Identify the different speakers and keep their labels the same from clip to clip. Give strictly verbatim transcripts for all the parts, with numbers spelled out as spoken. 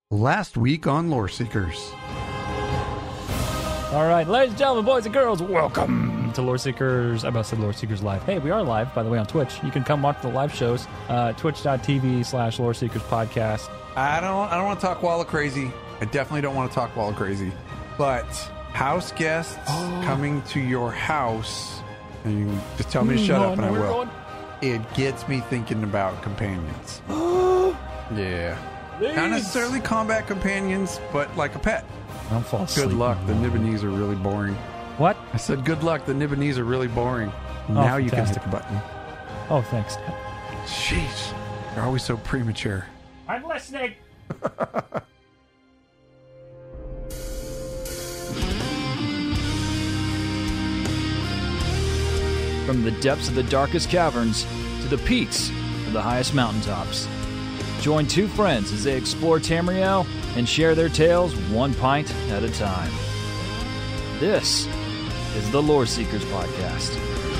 Speaker 1: Last week on Lore Seekers.
Speaker 2: All right, ladies and gentlemen, boys and girls, welcome to Lore Seekers. I about to say Lore Seekers Live. Hey, we are live, by the way, on Twitch. You can come watch the live shows, uh, twitch.tv slash Lore Seekers podcast.
Speaker 1: I don't I don't want to talk Walla Crazy. I definitely don't want to talk Walla Crazy. But house guests oh. coming to your house, and you just tell me to shut
Speaker 2: no,
Speaker 1: up and
Speaker 2: no,
Speaker 1: I will.
Speaker 2: Going.
Speaker 1: It gets me thinking about companions. yeah.
Speaker 2: Please.
Speaker 1: Not necessarily combat companions, but like a pet.
Speaker 2: Don't fall asleep.
Speaker 1: Good luck. The Nibbanese are really boring.
Speaker 2: What?
Speaker 1: I said good luck. The Nibbanese are really boring.
Speaker 2: Oh,
Speaker 1: now you
Speaker 2: fantastic.
Speaker 1: can hit the button.
Speaker 2: Oh, thanks.
Speaker 1: Jeez. You're always so premature.
Speaker 2: I'm listening. From the depths of the darkest caverns to the peaks of the highest mountaintops. Join two friends as they explore Tamriel and share their tales one pint at a time. This is the Lore Seekers Podcast.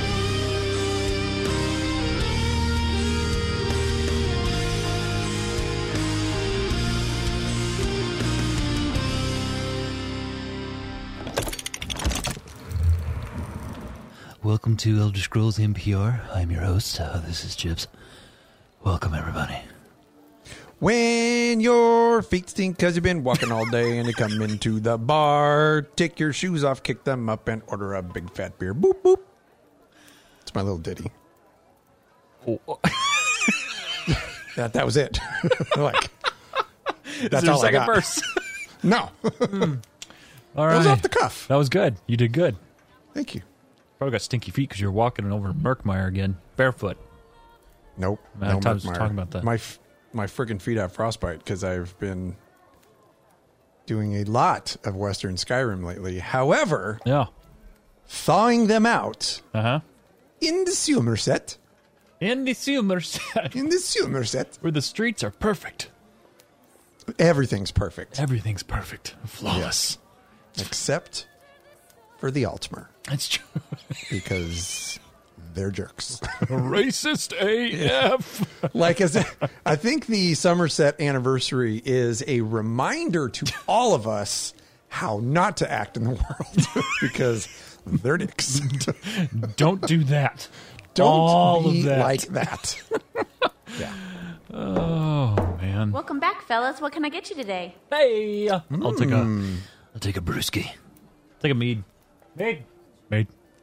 Speaker 3: Welcome to Elder Scrolls N P R. I'm your host. Uh, this is Chips. Welcome, everybody.
Speaker 1: When your feet stink because you've been walking all day and you come into the bar, take your shoes off, kick them up, and order a big fat beer. Boop, boop. It's my little ditty.
Speaker 2: Oh.
Speaker 1: that, that was it. like,
Speaker 2: Is
Speaker 1: that's
Speaker 2: there
Speaker 1: all
Speaker 2: a second
Speaker 1: I got.
Speaker 2: verse?
Speaker 1: No.
Speaker 2: mm. All right.
Speaker 1: It was off the cuff.
Speaker 2: That was good. You did good.
Speaker 1: Thank you.
Speaker 2: Probably got stinky feet because you're walking over Merkmeyer again, barefoot.
Speaker 1: Nope.
Speaker 2: Man,
Speaker 1: no
Speaker 2: I was
Speaker 1: Merkmeyer.
Speaker 2: talking about that.
Speaker 1: My f- my friggin' feet have frostbite because I've been doing a lot of Western Skyrim lately. However,
Speaker 2: yeah,
Speaker 1: thawing them out
Speaker 2: uh-huh.
Speaker 1: in the Somerset.
Speaker 2: In the Somerset.
Speaker 1: In the Somerset.
Speaker 2: Where the streets are perfect.
Speaker 1: Everything's perfect.
Speaker 2: Everything's perfect. Flawless.
Speaker 1: Yes. Except for the Altmer.
Speaker 2: That's true.
Speaker 1: Because they're jerks.
Speaker 2: Racist A F.
Speaker 1: Like, as a, I think the Somerset anniversary is a reminder to all of us how not to act in the world because they're dicks.
Speaker 2: Don't do that.
Speaker 1: Don't
Speaker 2: all
Speaker 1: be
Speaker 2: of that.
Speaker 1: like that. yeah.
Speaker 2: Oh, man.
Speaker 4: Welcome back, fellas. What can I get you today?
Speaker 2: Hey. I'll
Speaker 1: Mm.
Speaker 2: take a
Speaker 3: I'll take a brewski.
Speaker 2: Take a mead. Mead. Mead.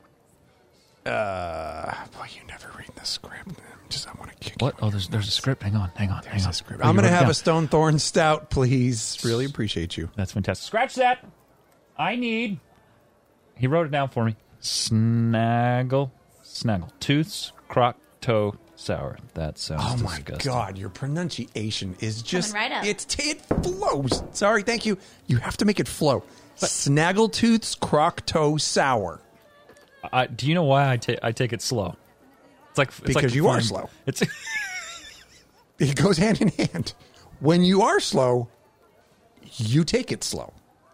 Speaker 1: Uh, boy, you never read the script. I'm just, I want to kick
Speaker 2: What?
Speaker 1: you.
Speaker 2: Oh, there's there's a script. Hang on, hang on,
Speaker 1: There's
Speaker 2: hang on.
Speaker 1: a script.
Speaker 2: Oh,
Speaker 1: I'm
Speaker 2: you
Speaker 1: going to
Speaker 2: wrote it
Speaker 1: have
Speaker 2: down.
Speaker 1: a Stone Thorn Stout, please. Really appreciate you.
Speaker 2: That's fantastic. Scratch that. I need. He wrote it down for me. Snaggle. Snaggle. Tooths, croc, toe, sour. That sounds
Speaker 1: Oh my
Speaker 2: disgusting.
Speaker 1: God, your pronunciation is just
Speaker 4: Coming right up.
Speaker 1: It's it flows. Sorry, thank you. You have to make it flow. Snaggletooth's croc toe sour.
Speaker 2: I, do you know why I take I take it slow? It's like it's
Speaker 1: Because
Speaker 2: like
Speaker 1: you are
Speaker 2: flying-
Speaker 1: slow.
Speaker 2: It's
Speaker 1: It goes hand in hand. When you are slow, you take it slow.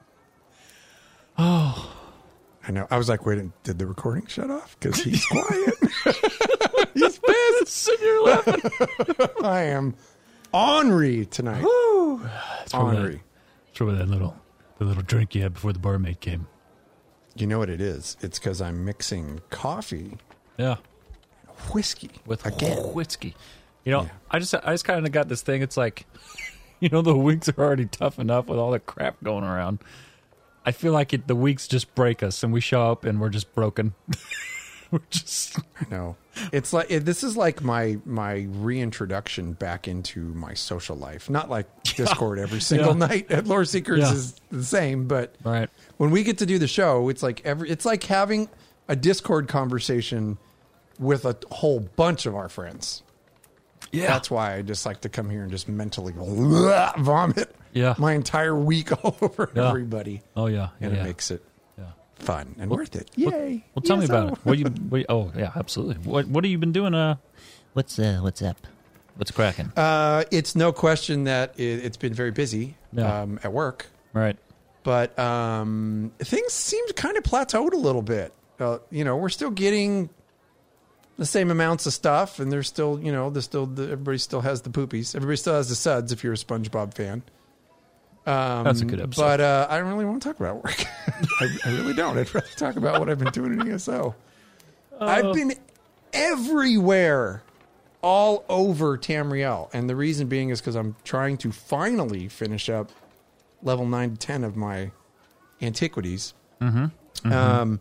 Speaker 2: oh,
Speaker 1: I know. I was like, wait, did the recording shut off? Because he's quiet. He's pissed.
Speaker 2: and you're laughing.
Speaker 1: I am ornery tonight.
Speaker 2: Woo. It's probably that,
Speaker 1: Ornery.
Speaker 2: it's probably that little the little drink you had before the barmaid came.
Speaker 1: You know what it is? It's because I'm mixing coffee,
Speaker 2: Yeah,
Speaker 1: whiskey,
Speaker 2: with
Speaker 1: again.
Speaker 2: whiskey. You know,
Speaker 1: Yeah.
Speaker 2: I just I just kind of got this thing. It's like, you know, the weeks are already tough enough with all the crap going around. I feel like it, the weeks just break us, and we show up and we're just broken. we're just
Speaker 1: I know. It's like it, this is like my my reintroduction back into my social life. Not like Discord every single
Speaker 2: Yeah.
Speaker 1: night at Lore Seekers
Speaker 2: Yeah.
Speaker 1: is the same, but
Speaker 2: right.
Speaker 1: when we get to do the show, it's like every it's like having a Discord conversation with a whole bunch of our friends.
Speaker 2: Yeah,
Speaker 1: That's why I just like to come here and just mentally go, vomit
Speaker 2: Yeah.
Speaker 1: my entire week all over
Speaker 2: Yeah.
Speaker 1: everybody.
Speaker 2: Oh yeah, yeah,
Speaker 1: And
Speaker 2: yeah.
Speaker 1: it makes it
Speaker 2: yeah.
Speaker 1: fun and
Speaker 2: Well-
Speaker 1: worth it.
Speaker 2: Well,
Speaker 1: Yay.
Speaker 2: well, tell me
Speaker 1: Yes,
Speaker 2: about
Speaker 1: oh.
Speaker 2: it. What you? What you oh yeah, absolutely. What What have you been doing? Uh,
Speaker 3: What's uh, what's up?
Speaker 2: what's cracking?
Speaker 1: Uh, it's no question that it, it's been very busy
Speaker 2: Yeah.
Speaker 1: um, at work.
Speaker 2: Right.
Speaker 1: But um, things seem to kind of plateaued a little bit. Uh, you know, we're still getting the same amounts of stuff, and there's still, you know, there's still the, everybody still has the poopies. Everybody still has the suds if you're a SpongeBob fan. Um,
Speaker 2: That's a good episode.
Speaker 1: But uh, I don't really want to talk about work. I, I really don't. I'd rather talk about what I've been doing in E S O. Uh, I've been everywhere, all over Tamriel. And the reason being is because I'm trying to finally finish up level nine to ten of my antiquities.
Speaker 2: Mm-hmm. Mm-hmm.
Speaker 1: Um,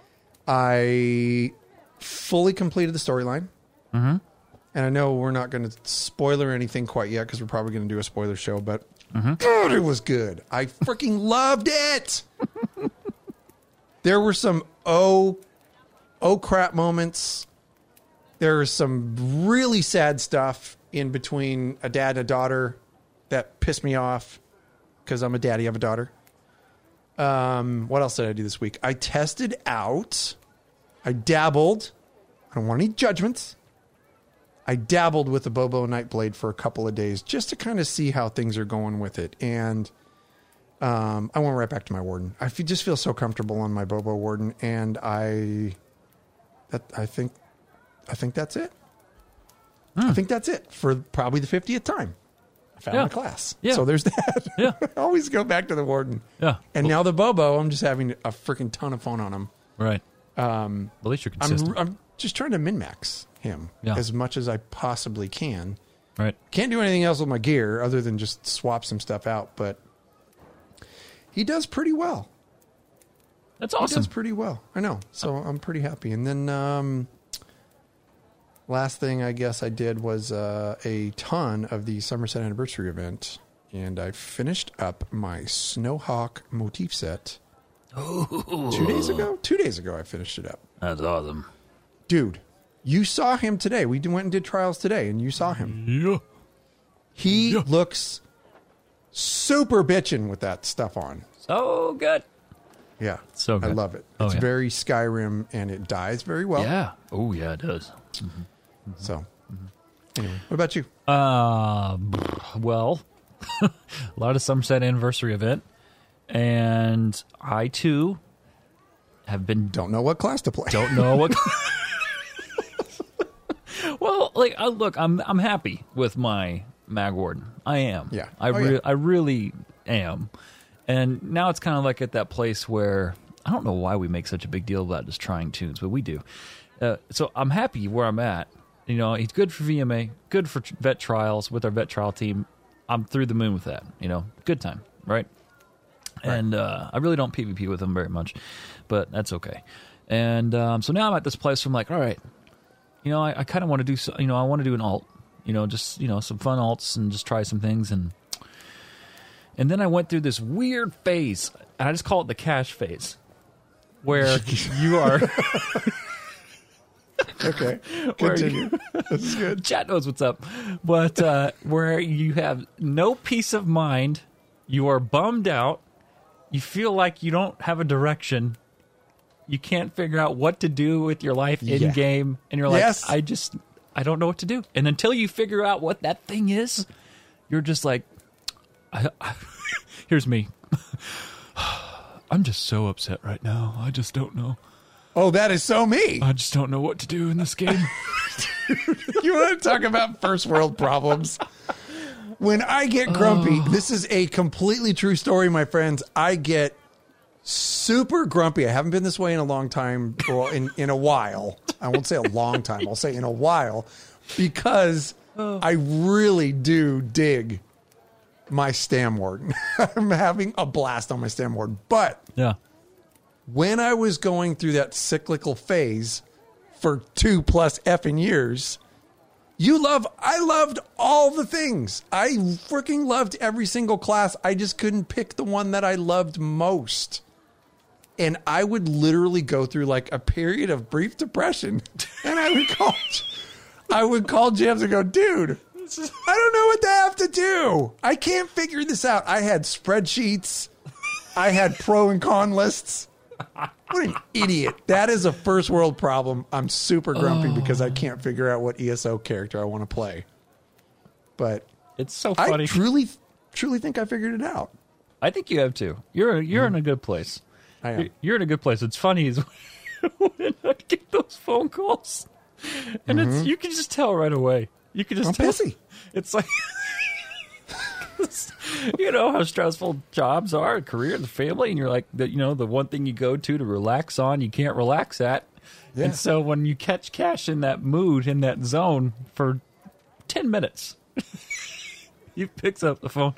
Speaker 1: I fully completed the storyline.
Speaker 2: Mm-hmm.
Speaker 1: And I know we're not going to spoiler anything quite yet because we're probably going to do a spoiler show, but
Speaker 2: Mm-hmm.
Speaker 1: God, it was good. I freaking loved it. There were some oh, oh crap moments. There was some really sad stuff in between a dad and a daughter that pissed me off because I'm a daddy of a daughter. Um, what else did I do this week? I tested out. I dabbled. I don't want any judgments. I dabbled with the Bobo Nightblade for a couple of days just to kind of see how things are going with it. And um, I went right back to my Warden. I feel, just feel so comfortable on my Bobo Warden. And I that I think I think that's it. Mm. I think that's it for probably the fiftieth time. I found
Speaker 2: yeah.
Speaker 1: my class.
Speaker 2: Yeah.
Speaker 1: So there's that.
Speaker 2: Yeah.
Speaker 1: I always go back to the Warden.
Speaker 2: Yeah.
Speaker 1: And now the Bobo, I'm just having a freaking ton of fun on him.
Speaker 2: Right.
Speaker 1: Um,
Speaker 2: At least you're consistent.
Speaker 1: I'm, I'm just trying to min-max him
Speaker 2: yeah.
Speaker 1: as much as I possibly can.
Speaker 2: Right.
Speaker 1: Can't do anything else with my gear other than just swap some stuff out, but he does pretty well.
Speaker 2: That's
Speaker 1: He
Speaker 2: awesome.
Speaker 1: does pretty well. I know. So I'm pretty happy. And then um, last thing I guess I did was uh, a ton of the Somerset Anniversary event, and I finished up my Snowhawk motif set
Speaker 2: Ooh.
Speaker 1: two days ago. Two days ago I finished it up.
Speaker 2: That's awesome.
Speaker 1: Dude, you saw him today. We went and did trials today, and you saw him.
Speaker 2: Yeah.
Speaker 1: He
Speaker 2: Yeah.
Speaker 1: looks super bitchin' with that stuff on.
Speaker 2: So good.
Speaker 1: Yeah.
Speaker 2: So good.
Speaker 1: I love it.
Speaker 2: Oh,
Speaker 1: It's
Speaker 2: yeah.
Speaker 1: very Skyrim, and it dies very well.
Speaker 2: Yeah. Oh, yeah, it does.
Speaker 1: So, anyway, what about you?
Speaker 2: Uh, well, a lot of Somerset Anniversary event. And I, too, have been...
Speaker 1: Don't know what class to play.
Speaker 2: Don't know what... Well, like, uh, look, I'm I'm happy with my Mag Warden. I am.
Speaker 1: Yeah.
Speaker 2: I,
Speaker 1: Oh,
Speaker 2: re-
Speaker 1: yeah.
Speaker 2: I really am. And now it's kind of like at that place where I don't know why we make such a big deal about just trying tunes, but we do. Uh, so I'm happy where I'm at. You know, he's good for V M A, good for tr- vet trials with our vet trial team. I'm through the moon with that. You know, good time, right?
Speaker 1: Right.
Speaker 2: And uh, I really don't PvP with him very much, but that's okay. And um, so now I'm at this place where I'm like, all right, you know, I, I kind of want to do, so, you know, I want to do an alt, you know, just, you know, some fun alts and just try some things. And and then I went through this weird phase, and I just call it the cash phase, where you are...
Speaker 1: Okay.
Speaker 2: Where
Speaker 1: Continue. This is good.
Speaker 2: Chat knows what's up. But uh, where you have no peace of mind, you are bummed out, you feel like you don't have a direction, you can't figure out what to do with your life in
Speaker 1: Yeah.
Speaker 2: game, and you're like,
Speaker 1: Yes.
Speaker 2: I just, I don't know what to do. And until you figure out what that thing is, you're just like, I, I, here's me. I'm just so upset right now. I just don't know.
Speaker 1: Oh, that is so me.
Speaker 2: I just don't know what to do in this game.
Speaker 1: You want to talk about first world problems? When I get grumpy,
Speaker 2: Oh.
Speaker 1: this is a completely true story, my friends. I get super grumpy. I haven't been this way in a long time, well, in, in a while. I won't say a long time. I'll say in a while, because I really do dig my Stam Warden. I'm having a blast on my Stam Warden. But
Speaker 2: Yeah.
Speaker 1: when I was going through that cyclical phase for two plus effing years, you love, I loved all the things. I freaking loved every single class. I just couldn't pick the one that I loved most. And I would literally go through like a period of brief depression. And I would call, I would call James and go, dude, I don't know what to have to do. I can't figure this out. I had spreadsheets. I had pro and con lists. What an idiot. That is a first world problem. I'm super grumpy
Speaker 2: Oh.
Speaker 1: because I can't figure out what E S O character I want to play. But
Speaker 2: It's so funny.
Speaker 1: I truly, truly think I figured it out.
Speaker 2: I think you have too. You're you're in a good place.
Speaker 1: I am.
Speaker 2: You're, you're in a good place. It's funny is when I get those phone calls, and it's you can just tell right away. You can just
Speaker 1: I'm
Speaker 2: tell.
Speaker 1: pissy.
Speaker 2: It's like You know how stressful jobs are, a career, the family, and you're like, the, you know, the one thing you go to to relax on, you can't relax at. Yeah. And so when you catch Cash in that mood, in that zone for ten minutes, he picks up the phone.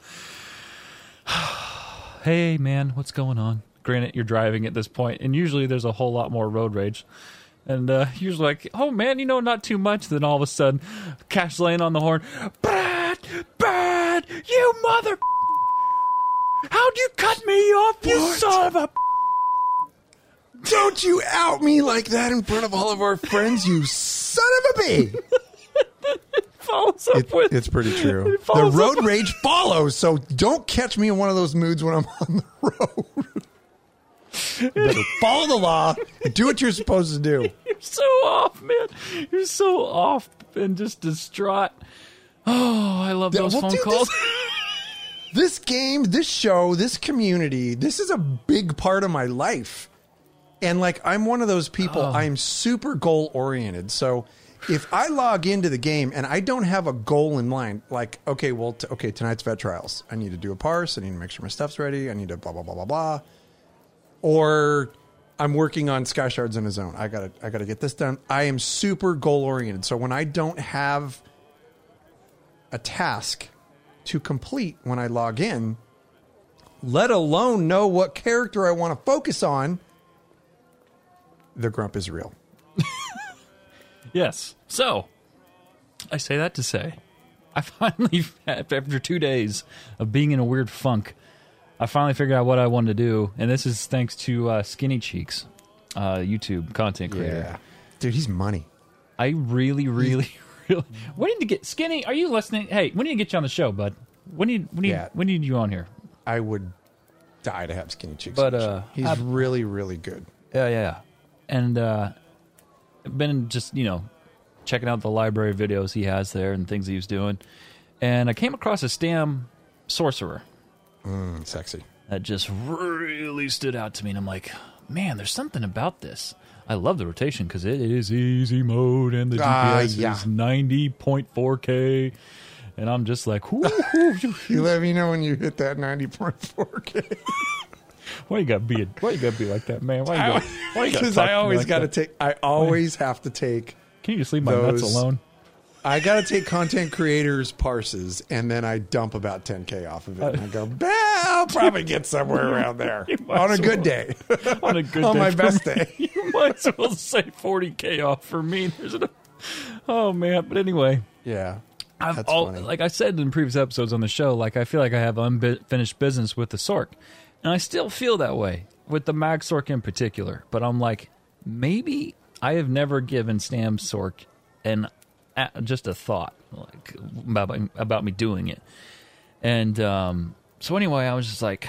Speaker 2: Hey, man, what's going on? Granted, you're driving at this point, and usually there's a whole lot more road rage. And uh, usually like, oh, man, you know, not too much. Then all of a sudden, Cash laying on the horn. Brad, Brad, you mother... How'd you cut me off, you
Speaker 1: What?
Speaker 2: son of a...
Speaker 1: Don't you out me like that in front of all of our friends, you son of a bee.
Speaker 2: Follows up
Speaker 1: It,
Speaker 2: with,
Speaker 1: it's pretty true. The
Speaker 2: follows
Speaker 1: road
Speaker 2: up-
Speaker 1: rage follows, so don't catch me in one of those moods when I'm on the road. You better follow the law and do what you're supposed to do.
Speaker 2: You're so off, man. You're so off and just distraught. Oh, I love those
Speaker 1: Well,
Speaker 2: phone
Speaker 1: dude,
Speaker 2: calls.
Speaker 1: This, this game, this show, this community, this is a big part of my life. And like, I'm one of those people,
Speaker 2: Oh.
Speaker 1: I'm super goal oriented. So if I log into the game and I don't have a goal in mind, like, okay, well, t- okay, tonight's vet trials. I need to do a parse. I need to make sure my stuff's ready. I need to blah, blah, blah, blah, blah. Or I'm working on Sky Shards in a zone. I gotta, I gotta get this done. I am super goal oriented. So when I don't have a task to complete when I log in, let alone know what character I want to focus on, the grump is real.
Speaker 2: Yes. So, I say that to say, I finally, after two days of being in a weird funk, I finally figured out what I wanted to do, and this is thanks to uh, Skinny Cheeks, uh, YouTube content creator.
Speaker 1: Dude, he's money.
Speaker 2: I really, really, really... When did you get... Skinny, are you listening? Hey, when did you get you on the show, bud? When did, when did,
Speaker 1: Yeah.
Speaker 2: when did you on here?
Speaker 1: I would die to have Skinny Cheeks.
Speaker 2: But,
Speaker 1: on the
Speaker 2: uh,
Speaker 1: show. he's
Speaker 2: I've-
Speaker 1: really, really good.
Speaker 2: Yeah, yeah, yeah. And uh, I've been just, you know, checking out the library videos he has there and things he was doing. And I came across a Stam Sorcerer
Speaker 1: Mm, sexy.
Speaker 2: that just really stood out to me. And I'm like, man, there's something about this. I love the rotation because it is easy mode and the
Speaker 1: Ah,
Speaker 2: D P S
Speaker 1: yeah.
Speaker 2: is ninety point four K. And I'm just like, whoo, whoo, whoo.
Speaker 1: You let me know when you hit that ninety point four K.
Speaker 2: Why you gotta be a, why you gotta be like that, man? Why you gotta, why you gotta
Speaker 1: Because
Speaker 2: talk
Speaker 1: I
Speaker 2: to me
Speaker 1: always
Speaker 2: like
Speaker 1: got to
Speaker 2: that?
Speaker 1: take, I always have to take,
Speaker 2: Can you just leave my nuts
Speaker 1: those-
Speaker 2: alone?
Speaker 1: I got to take content creators' parses, and then I dump about ten K off of it. And I go, "Bah, I'll probably get somewhere around there
Speaker 2: You might
Speaker 1: on a
Speaker 2: as
Speaker 1: good
Speaker 2: well.
Speaker 1: day.
Speaker 2: On a good
Speaker 1: on
Speaker 2: day
Speaker 1: my
Speaker 2: for
Speaker 1: best
Speaker 2: me.
Speaker 1: day.
Speaker 2: You might as well say forty K off for me. There's an, oh man, but anyway,
Speaker 1: Yeah.
Speaker 2: I've
Speaker 1: That's
Speaker 2: all,
Speaker 1: funny.
Speaker 2: like I said in previous episodes on the show, like I feel like I have unfinished business with the Sork, and I still feel that way with the Mag Sork in particular. But I'm like, maybe I have never given Stam Sork an a, just a thought like about about me doing it, and um, so anyway, I was just like,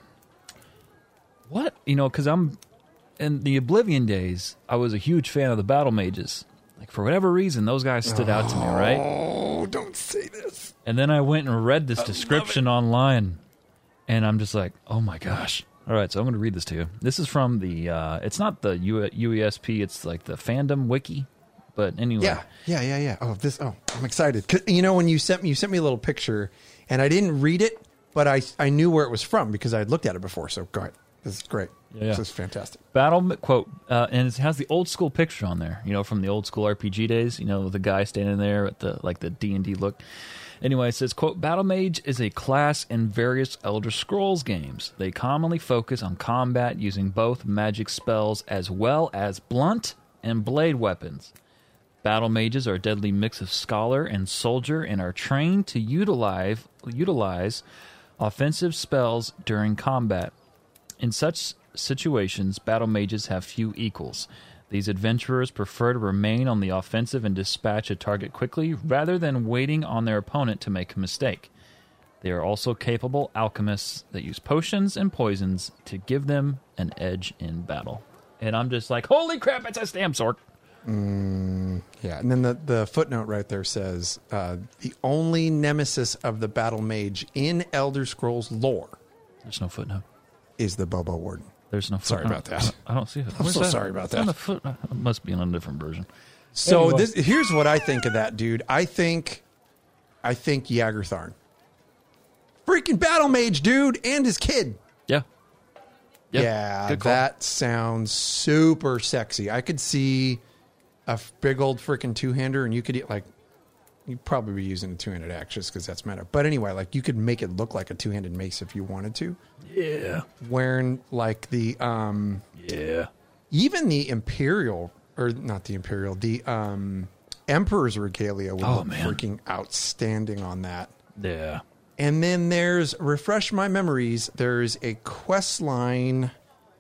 Speaker 2: what, you know, because I'm in the Oblivion days, I was a huge fan of the Battle Mages. Like, for whatever reason, those guys stood out to me, right?
Speaker 1: Oh, don't say this.
Speaker 2: And then I went and read this description online, and I'm just like, oh my gosh. All right, so I'm going to read this to you. This is from the, uh, it's not the U- UESP, it's like the fandom wiki. But anyway.
Speaker 1: Yeah, yeah, yeah, yeah. Oh, this. Oh, I'm excited. 'Cause, you know, when you sent me, you sent me a little picture, and I didn't read it, but I I knew where it was from because I had looked at it before. So go ahead. This is great.
Speaker 2: Yeah, yeah.
Speaker 1: This is fantastic.
Speaker 2: Battle, quote, uh, and it has the old school picture on there, you know, from the old school R P G days, you know, with the guy standing there at the, like the D and D look. Anyway, it says, quote, Battle Mage is a class in various Elder Scrolls games. They commonly focus on combat using both magic spells as well as blunt and blade weapons. Battle Mages are a deadly mix of scholar and soldier and are trained to utilize, utilize offensive spells during combat. In such situations, Battle Mages have few equals. These adventurers prefer to remain on the offensive and dispatch a target quickly rather than waiting on their opponent to make a mistake. They are also capable alchemists that use potions and poisons to give them an edge in battle. And I'm just like, holy crap, it's a Stam Sork.
Speaker 1: Mm, yeah, and then the, the footnote right there says uh, the only nemesis of the Battle Mage in Elder Scrolls lore
Speaker 2: There's no footnote.
Speaker 1: is the Bobo Warden.
Speaker 2: There's no
Speaker 1: Sorry
Speaker 2: footnote.
Speaker 1: about that.
Speaker 2: I don't see it.
Speaker 1: I'm
Speaker 2: Where's
Speaker 1: so
Speaker 2: that?
Speaker 1: sorry about
Speaker 2: It's on
Speaker 1: that.
Speaker 2: the foot- It must be on a different version.
Speaker 1: So
Speaker 2: Anyway.
Speaker 1: this here's what I think of that, dude. I think I think Yagurtharn. freaking battle mage dude and his kid.
Speaker 2: Yeah. Yep.
Speaker 1: Yeah,
Speaker 2: Good call.
Speaker 1: that sounds super sexy. I could see a f- big old freaking two-hander, and you could like, you'd probably be using a two-handed axe just because that's meta. But anyway, like you could make it look like a two-handed mace if you wanted to.
Speaker 2: Yeah.
Speaker 1: Wearing like the um,
Speaker 2: Yeah.
Speaker 1: even the imperial or not the imperial, the um, emperor's regalia would
Speaker 2: Oh,
Speaker 1: look
Speaker 2: man.
Speaker 1: freaking outstanding on that.
Speaker 2: Yeah.
Speaker 1: And then there's, refresh my memories, there's a quest line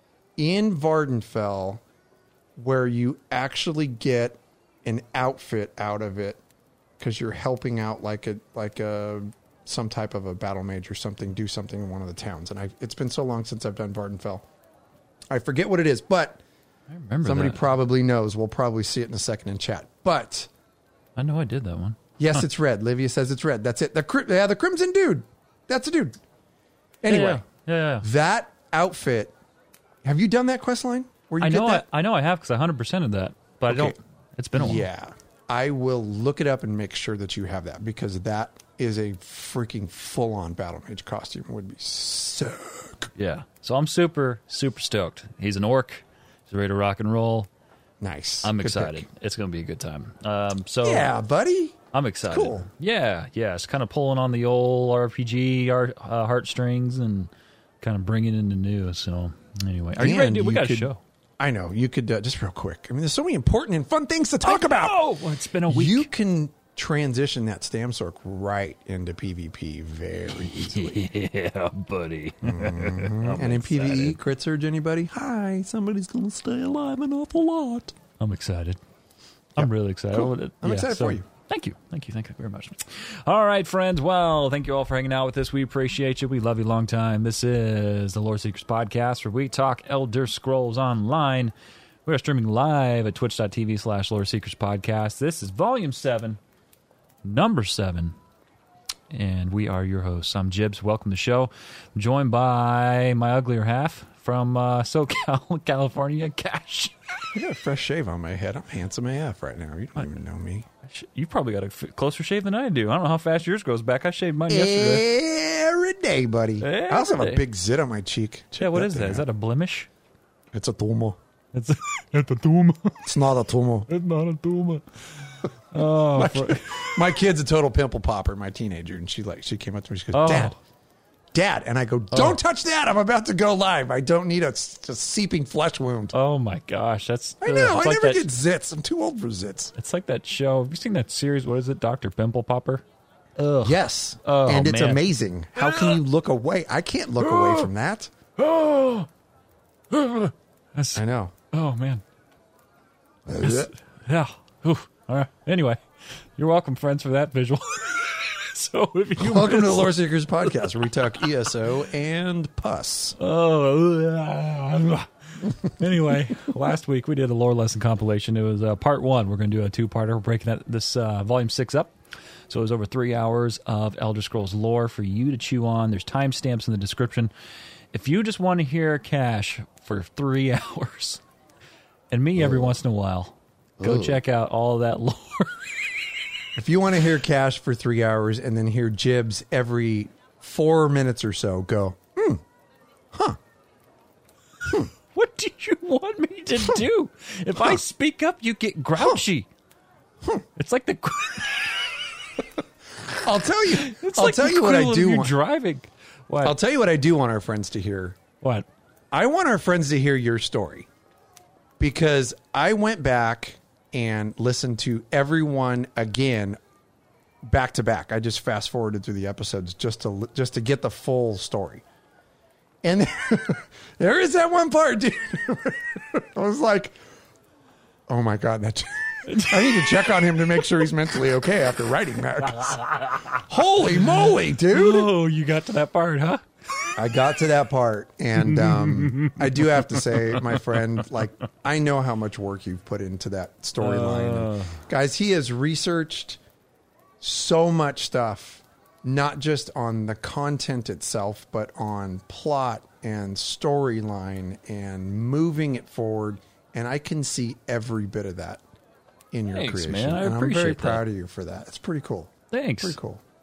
Speaker 1: in Vardenfell where you actually get an outfit out of it because you're helping out like a like a some type of a battle mage or something, do something in one of the towns. And I it's been so long since I've done Vardenfell. I forget what it is, but
Speaker 2: I remember
Speaker 1: somebody
Speaker 2: that.
Speaker 1: probably knows. We'll probably see it in a second in chat. But
Speaker 2: I know I did that one.
Speaker 1: yes, it's red. Livia says it's red. That's it. The cri- yeah, the Crimson Dude. That's a dude. Anyway,
Speaker 2: Yeah. yeah, yeah.
Speaker 1: that outfit. Have you done that quest line? Where you
Speaker 2: I
Speaker 1: get
Speaker 2: know I,
Speaker 1: that?
Speaker 2: I know I have because I one hundred percent of that, but I
Speaker 1: Okay.
Speaker 2: don't. It's been a while.
Speaker 1: Yeah, I will look it up and make sure that you have that because that is a freaking full-on battle mage costume. It would be sick.
Speaker 2: Yeah. So I'm super, super stoked. He's an orc. He's ready to rock and roll.
Speaker 1: Nice.
Speaker 2: I'm
Speaker 1: Good
Speaker 2: excited.
Speaker 1: pick.
Speaker 2: It's going to be a good time. Um, so
Speaker 1: Yeah, buddy.
Speaker 2: I'm excited.
Speaker 1: Cool.
Speaker 2: Yeah, yeah. It's kind of pulling on the old R P G art, uh, heartstrings and kind of bringing it into new. So anyway, are you ready?
Speaker 1: And
Speaker 2: To, we
Speaker 1: you
Speaker 2: got a
Speaker 1: could-
Speaker 2: show.
Speaker 1: I know. You could, uh, just real quick. I mean, there's so many important and fun things to talk about.
Speaker 2: Oh, well, it's been a week.
Speaker 1: You can transition that Stamsork right into PvP very easily.
Speaker 2: Yeah, buddy.
Speaker 1: Mm-hmm. And in PvE, crit surge anybody? Hi, somebody's going to stay alive an awful lot.
Speaker 2: I'm excited. I'm really excited.
Speaker 1: Cool. I'm
Speaker 2: Yeah,
Speaker 1: excited
Speaker 2: so-
Speaker 1: for you.
Speaker 2: Thank you. Thank you. Thank you very much. All right, friends. Well, thank you all for hanging out with us. We appreciate you. We love you long time. This is the Lore Seekers Podcast, where we talk Elder Scrolls Online. We are streaming live at twitch.tv slash Lore Seekers Podcast. This is Volume seven, Number seven. And we are your hosts. I'm Jibs. Welcome to the show. I'm joined by my uglier half from uh, SoCal, California, Cash.
Speaker 1: I got a fresh shave on my head. I'm handsome A F right now. You don't even know me.
Speaker 2: You probably got a f- closer shave than I do. I don't know how fast yours goes back. I shaved mine yesterday.
Speaker 1: Every day, buddy.
Speaker 2: Every
Speaker 1: I also have
Speaker 2: day.
Speaker 1: a big zit on my cheek. Check
Speaker 2: Yeah, what is
Speaker 1: thing
Speaker 2: that? Is
Speaker 1: out.
Speaker 2: that a blemish?
Speaker 1: It's a tumor.
Speaker 2: It's a, it's a tumor.
Speaker 1: It's not a tumor.
Speaker 2: It's not a tumor. Oh, for-
Speaker 1: My kid's a total pimple popper, my teenager, and she like she came up to me. She goes,
Speaker 2: Oh.
Speaker 1: "Dad, Dad," and I go, "Don't touch that! I'm about to go live. I don't need a, s- a seeping flesh wound."
Speaker 2: oh my gosh, that's.
Speaker 1: I know.
Speaker 2: It's
Speaker 1: I
Speaker 2: like
Speaker 1: never
Speaker 2: that,
Speaker 1: get zits. I'm too old for zits.
Speaker 2: It's like that show. Have you seen that series? What is it, Doctor Pimple Popper? Ugh.
Speaker 1: Yes,
Speaker 2: Oh,
Speaker 1: and it's
Speaker 2: man.
Speaker 1: amazing. How can you look away? I can't look away from that.
Speaker 2: Oh, that's,
Speaker 1: I know.
Speaker 2: oh man. Yeah. Oof. All right. Anyway, you're welcome, friends, for that visual. So if you
Speaker 1: Welcome to the
Speaker 2: miss-
Speaker 1: Lore Seekers Podcast, where we talk E S O and pus.
Speaker 2: Oh. Anyway, last week we did a lore lesson compilation. It was uh, part one. We're going to do a two-parter. We're breaking that, this uh, volume six up. So it was over three hours of Elder Scrolls lore for you to chew on. There's timestamps in the description. If you just want to hear Cash for three hours and me every once in a while, go
Speaker 1: Ooh.
Speaker 2: check out all of that lore.
Speaker 1: If you want to hear Cash for three hours and then hear Jibs every four minutes or so, go, hmm, huh.
Speaker 2: What do you want me to do? If I speak up, you get grouchy. It's like the.
Speaker 1: I'll tell you.
Speaker 2: It's
Speaker 1: I'll
Speaker 2: like
Speaker 1: tell
Speaker 2: the
Speaker 1: you what I
Speaker 2: cool of
Speaker 1: do
Speaker 2: you
Speaker 1: want.
Speaker 2: driving. What?
Speaker 1: I'll tell you what I do want our friends to hear.
Speaker 2: what?
Speaker 1: I want our friends to hear your story because I went back and listened to everyone again back to back. I just fast forwarded through the episodes just to just to get the full story. And there is that one part, dude. I was like, "Oh my god, that." I need to check on him to make sure he's mentally okay after writing that. Holy moly, dude!
Speaker 2: Oh, you got to that part, huh?
Speaker 1: I got to that part, and um, I do have to say, my friend, like, I know how much work you've put into that storyline.
Speaker 2: Uh.
Speaker 1: Guys, he has researched so much stuff, not just on the content itself, but on plot and storyline and moving it forward. And I can see every bit of that in your
Speaker 2: Thanks,
Speaker 1: creation.
Speaker 2: man. I
Speaker 1: and I'm very
Speaker 2: appreciate
Speaker 1: proud
Speaker 2: that.
Speaker 1: of you for that. It's pretty cool.
Speaker 2: Thanks.
Speaker 1: Pretty cool.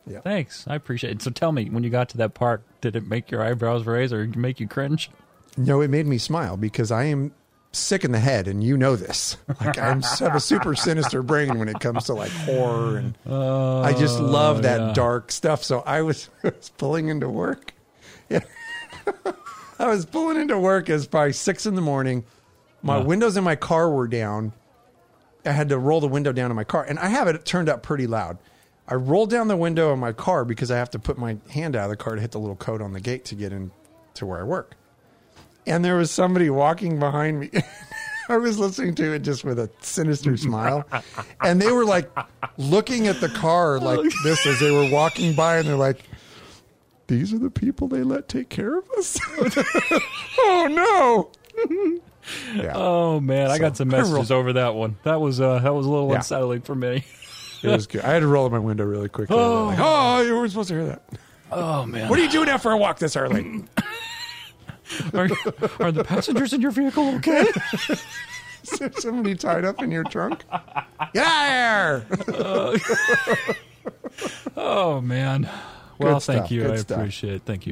Speaker 1: Yeah.
Speaker 5: Thanks. I appreciate it. So tell me, when you got to that part, did it make your eyebrows raise or make you cringe?
Speaker 1: No, it made me smile because I am sick in the head, and you know this. Like I have a super sinister brain when it comes to like horror, and
Speaker 5: uh,
Speaker 1: I just love that
Speaker 5: yeah.
Speaker 1: dark stuff. So I was, I was pulling into work. Yeah, I was pulling into work. It was probably six in the morning. My
Speaker 5: Yeah.
Speaker 1: windows in my car were down. I had to roll the window down in my car, and I have it turned up pretty loud. I rolled down the window in my car because I have to put my hand out of the car to hit the little code on the gate to get in to where I work. And there was somebody walking behind me. I was listening to it just with a sinister smile. And they were like looking at the car like this as they were walking by, and they're like, these are the people they let take care of us? Oh, no. Yeah.
Speaker 5: Oh, man. I
Speaker 1: So,
Speaker 5: got some
Speaker 1: I rolled-
Speaker 5: messages over that one. That was uh, that was a little
Speaker 1: Yeah.
Speaker 5: unsettling for me.
Speaker 1: It was good. I had to roll up my window really quickly.
Speaker 5: Oh.
Speaker 1: Like, oh, you weren't supposed to hear that.
Speaker 5: Oh, man.
Speaker 1: What are you doing out for a walk this early?
Speaker 5: Are, are the passengers in your vehicle okay?
Speaker 1: Is there somebody tied up in your trunk? Get out of here!
Speaker 5: Oh, man. Well,
Speaker 1: Good
Speaker 5: thank
Speaker 1: stuff,
Speaker 5: you.
Speaker 1: good
Speaker 5: I
Speaker 1: stuff.
Speaker 5: appreciate it. Thank you.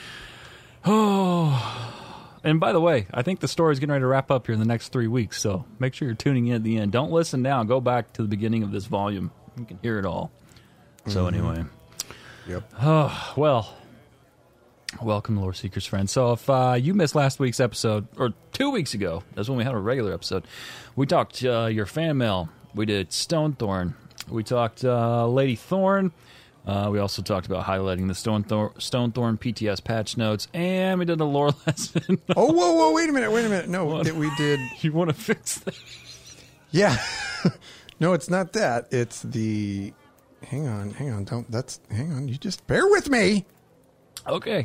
Speaker 5: Oh. And by the way, I think the story's getting ready to wrap up here in the next three weeks, so make sure you're tuning in at the end. Don't listen now. Go back to the beginning of this volume. You can hear it all. So
Speaker 1: Mm-hmm.
Speaker 5: anyway.
Speaker 1: Yep.
Speaker 5: Oh, well, welcome, Lore Seekers friends. So if uh, you missed last week's episode, or two weeks ago, that's when we had a regular episode, we talked uh, your fan mail. We did Stonethorn. We talked uh, Lady Thorn. Uh, we also talked about highlighting the Stonethorn, Stonethorn P T S patch notes, and we did a lore lesson.
Speaker 1: Oh, whoa, whoa, wait a minute, wait a minute. No,
Speaker 5: What?
Speaker 1: that we did.
Speaker 5: You want to fix that?
Speaker 1: Yeah. No, it's not that. It's the. Hang on, hang on. Don't. That's. Hang on. You just bear with me.
Speaker 5: Okay.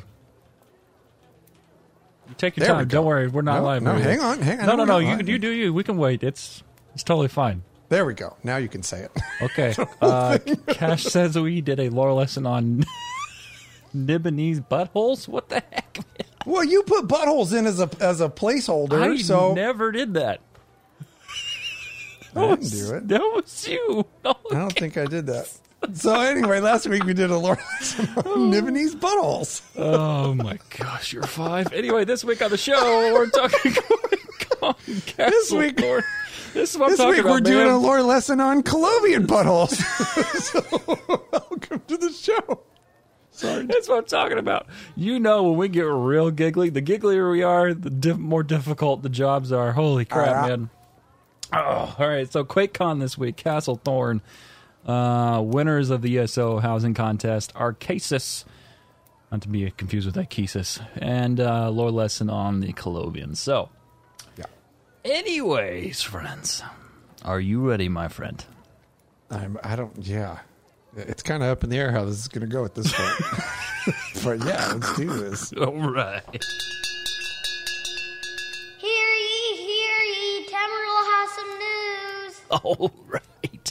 Speaker 5: You take your
Speaker 1: There we
Speaker 5: time.
Speaker 1: go.
Speaker 5: Don't worry. We're not
Speaker 1: No,
Speaker 5: live.
Speaker 1: no,
Speaker 5: over here.
Speaker 1: hang on, hang on.
Speaker 5: No, no, no.
Speaker 1: Hang
Speaker 5: You
Speaker 1: on.
Speaker 5: can you do you. We can wait. It's it's totally fine.
Speaker 1: There we go. Now you can say it.
Speaker 5: Okay. Uh, Cash says we did a lore lesson on Nibonese buttholes. What the heck?
Speaker 1: Well, you put buttholes in as a as a placeholder,
Speaker 5: I
Speaker 1: so
Speaker 5: never did that.
Speaker 1: I didn't do it.
Speaker 5: That was you.
Speaker 1: I don't think I did that. So anyway, last week we did a lore lesson on Nibonese buttholes.
Speaker 5: Oh my gosh, you're five. Anyway, this week on the show, we're talking.
Speaker 1: This week-
Speaker 5: Lore. This is what I'm
Speaker 1: This
Speaker 5: talking
Speaker 1: week
Speaker 5: about,
Speaker 1: we're doing
Speaker 5: man.
Speaker 1: a lore lesson on Colovian buttholes. So welcome to the show. Sorry.
Speaker 5: That's what I'm talking about. You know, when we get real giggly, the gigglier we are, the diff- more difficult the jobs are. Holy crap,
Speaker 1: Uh,
Speaker 5: man. Oh, all right. So QuakeCon this week, Castle Thorn. Uh, winners of the E S O housing contest are Arcasis, not to be confused with Akesis, and uh, lore lesson on the Colovians. So,
Speaker 1: Yeah.
Speaker 5: anyways, friends, are you ready, my friend?
Speaker 1: I'm, I don't, yeah. It's kind of up in the air how this is going to go at this point. But yeah, let's do this.
Speaker 5: All right.
Speaker 6: Hear ye, hear ye, Tamarill has some news.
Speaker 5: All right.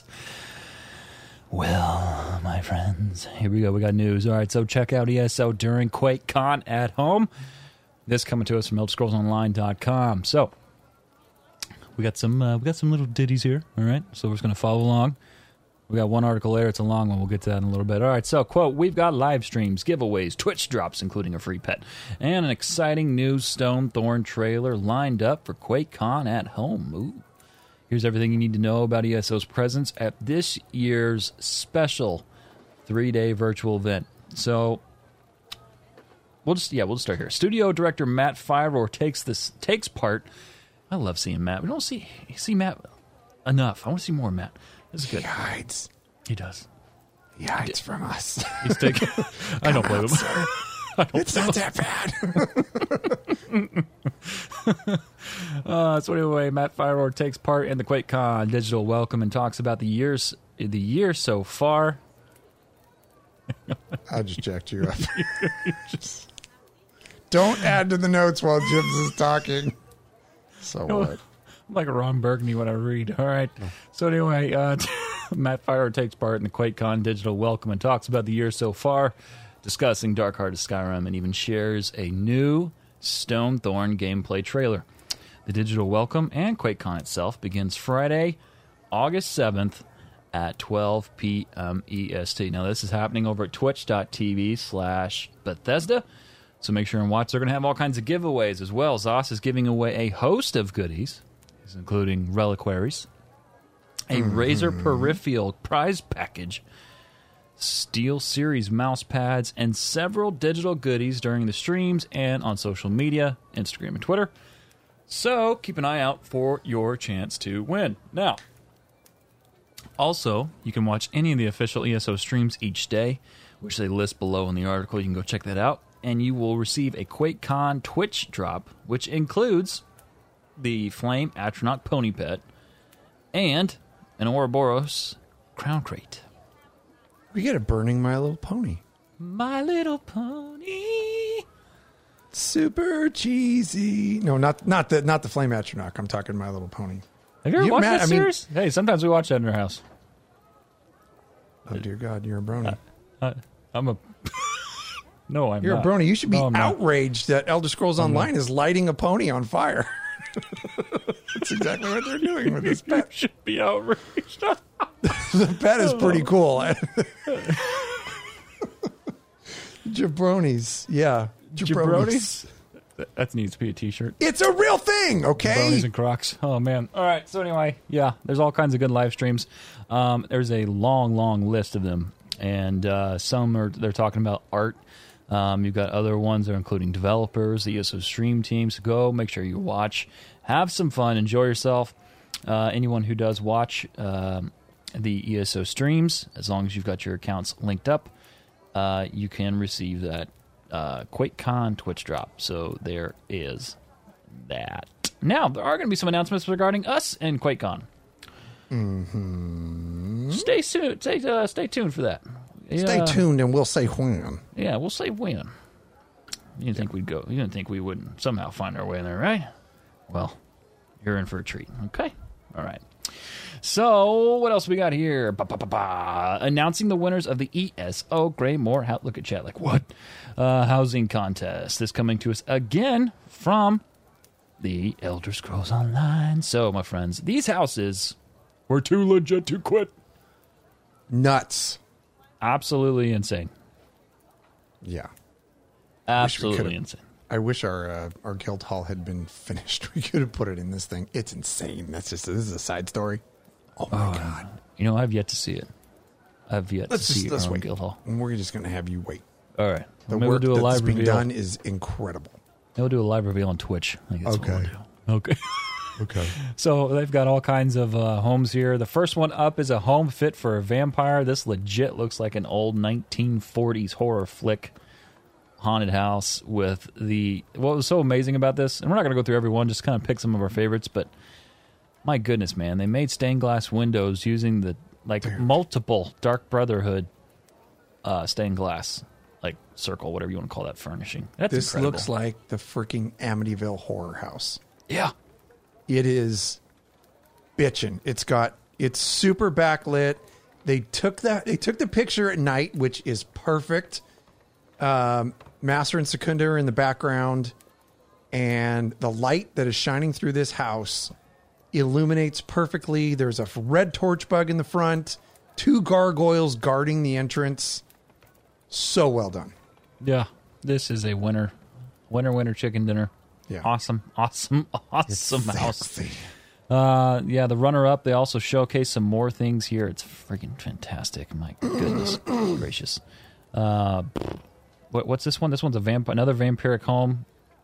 Speaker 5: Well, my friends, here we go. We got news. All right, so check out E S O during QuakeCon at home. This coming to us from elder scrolls online dot com. So, we got some uh, we got some little ditties here, all right? So we're just going to follow along. We got one article there. It's a long one. We'll get to that in a little bit. All right, so, quote, we've got live streams, giveaways, Twitch drops, including a free pet, and an exciting new Stonethorn trailer lined up for QuakeCon at home. Ooh. Here's everything you need to know about E S O's presence at this year's special three-day virtual event. So, we'll just, yeah, we'll just start here. Studio director Matt Firor takes this takes part. I love seeing Matt. We don't see see Matt enough. I want to see more Matt. This is good.
Speaker 1: He hides.
Speaker 5: He does.
Speaker 1: He hides from us.
Speaker 5: He's taking. I don't blame him.
Speaker 1: It's not that bad.
Speaker 5: Uh, so anyway, Matt Firor takes part in the QuakeCon digital welcome and talks about the years the year so far.
Speaker 1: I just jacked you up. Don't add to the notes while Jibs is talking. So what?
Speaker 5: I'm like Ron Burgundy when I read. All right. So anyway, uh, Matt Firor takes part in the QuakeCon digital welcome and talks about the year so far, discussing Dark Heart of Skyrim, and even shares a new Stonethorn gameplay trailer. The digital welcome and QuakeCon itself begins Friday, August seventh at twelve p.m. E S T. Now, this is happening over at twitch.tv slash Bethesda. So make sure and watch. They're going to have all kinds of giveaways as well. Zoss is giving away a host of goodies, including reliquaries, a mm-hmm. Razer Peripheral prize package, Steel Series mouse pads, and several digital goodies during the streams and on social media, Instagram and Twitter. So keep an eye out for your chance to win. Now, also, you can watch any of the official E S O streams each day, which they list below in the article. You can go check that out. And you will receive a QuakeCon Twitch drop, which includes the Flame Astronaut Pony Pet and an Ouroboros Crown Crate.
Speaker 1: We get a Burning My Little Pony.
Speaker 5: My Little Pony.
Speaker 1: Super cheesy. No, not not the not the Flame Astronaut. I'm talking My Little Pony.
Speaker 5: Have you ever
Speaker 1: You
Speaker 5: watched
Speaker 1: mad-
Speaker 5: that
Speaker 1: I mean-
Speaker 5: series? Hey, sometimes we watch that in our house.
Speaker 1: Oh dear God, you're a brony.
Speaker 5: Uh, I'm a... No, I'm
Speaker 1: You're
Speaker 5: not.
Speaker 1: a brony. You should be
Speaker 5: No, I'm not.
Speaker 1: outraged that Elder Scrolls Online is lighting a pony on fire. That's exactly what they're doing with this
Speaker 5: You
Speaker 1: pet.
Speaker 5: should be outraged.
Speaker 1: The pet is pretty cool. Jabronis. Yeah.
Speaker 5: Jabronis? That needs to be a t-shirt.
Speaker 1: It's a real thing, okay?
Speaker 5: Bronies and Crocs. Oh, man. All right. So anyway, yeah, there's all kinds of good live streams. Um, there's a long, long list of them. And uh, some are they're talking about art. Um, you've got other ones that are including developers, the E S O stream teams. Go, make sure you watch. Have some fun. Enjoy yourself. Uh, anyone who does watch um, the E S O streams, as long as you've got your accounts linked up, uh, you can receive that uh, QuakeCon Twitch drop. So there is that. Now, there are going to be some announcements regarding us and QuakeCon.
Speaker 1: Mm-hmm.
Speaker 5: Stay tuned. Stay, uh, stay tuned for that.
Speaker 1: Stay
Speaker 5: Yeah.
Speaker 1: tuned and we'll say when.
Speaker 5: Yeah, we'll say when. You didn't think we'd go. You didn't think we wouldn't somehow find our way in there, right? Well, you're in for a treat. Okay? All right. So, what else we got here? Ba, ba, ba, ba. Announcing the winners of the E S O Graymore. How, look at chat like, what? Uh, housing contest. This coming to us again from the Elder Scrolls Online. So, my friends, these houses were too legit to quit.
Speaker 1: Nuts.
Speaker 5: Absolutely insane.
Speaker 1: Yeah.
Speaker 5: Absolutely
Speaker 1: could've-
Speaker 5: insane.
Speaker 1: I wish our uh, our guild hall had been finished. We could have put it in this thing. It's insane. That's just this is a side story. Oh my God.
Speaker 5: You know, I've yet to see it. I've yet
Speaker 1: Let's
Speaker 5: to see
Speaker 1: just let's
Speaker 5: our own
Speaker 1: wait.
Speaker 5: guild hall.
Speaker 1: And we're just going to have you wait.
Speaker 5: All right.
Speaker 1: The
Speaker 5: Maybe
Speaker 1: work
Speaker 5: we'll do a
Speaker 1: that's
Speaker 5: live
Speaker 1: being
Speaker 5: reveal.
Speaker 1: done is incredible.
Speaker 5: Maybe we'll do a live reveal on Twitch. I think that's what
Speaker 1: Okay.
Speaker 5: we'll do. Okay.
Speaker 1: Okay.
Speaker 5: So they've got all kinds of uh, homes here. The first one up is a home fit for a vampire. This legit looks like an old nineteen forties horror flick haunted house with the... What was so amazing about this, and we're not going to go through every one, just kind of pick some of our favorites, but my goodness, man, they made stained glass windows using the like
Speaker 1: Dude.
Speaker 5: multiple Dark Brotherhood uh, stained glass, like circle, whatever you want to call that furnishing. That's
Speaker 1: This
Speaker 5: incredible.
Speaker 1: looks like the freaking Amityville horror house.
Speaker 5: Yeah.
Speaker 1: It is bitchin'. It's got it's super backlit. They took that they took the picture at night, which is perfect. Um, Master and Secunda are in the background, and the light that is shining through this house illuminates perfectly. There's a red torch bug in the front, two gargoyles guarding the entrance. So well done.
Speaker 5: Yeah. This is a winner. Winner, winner, chicken dinner.
Speaker 1: Yeah.
Speaker 5: Awesome, awesome, awesome house.
Speaker 1: Sexy.
Speaker 5: Uh, yeah, the runner-up, they also showcase some more things here. It's freaking fantastic. My goodness gracious. Uh, what, what's this one? This one's a vamp- another vampiric home.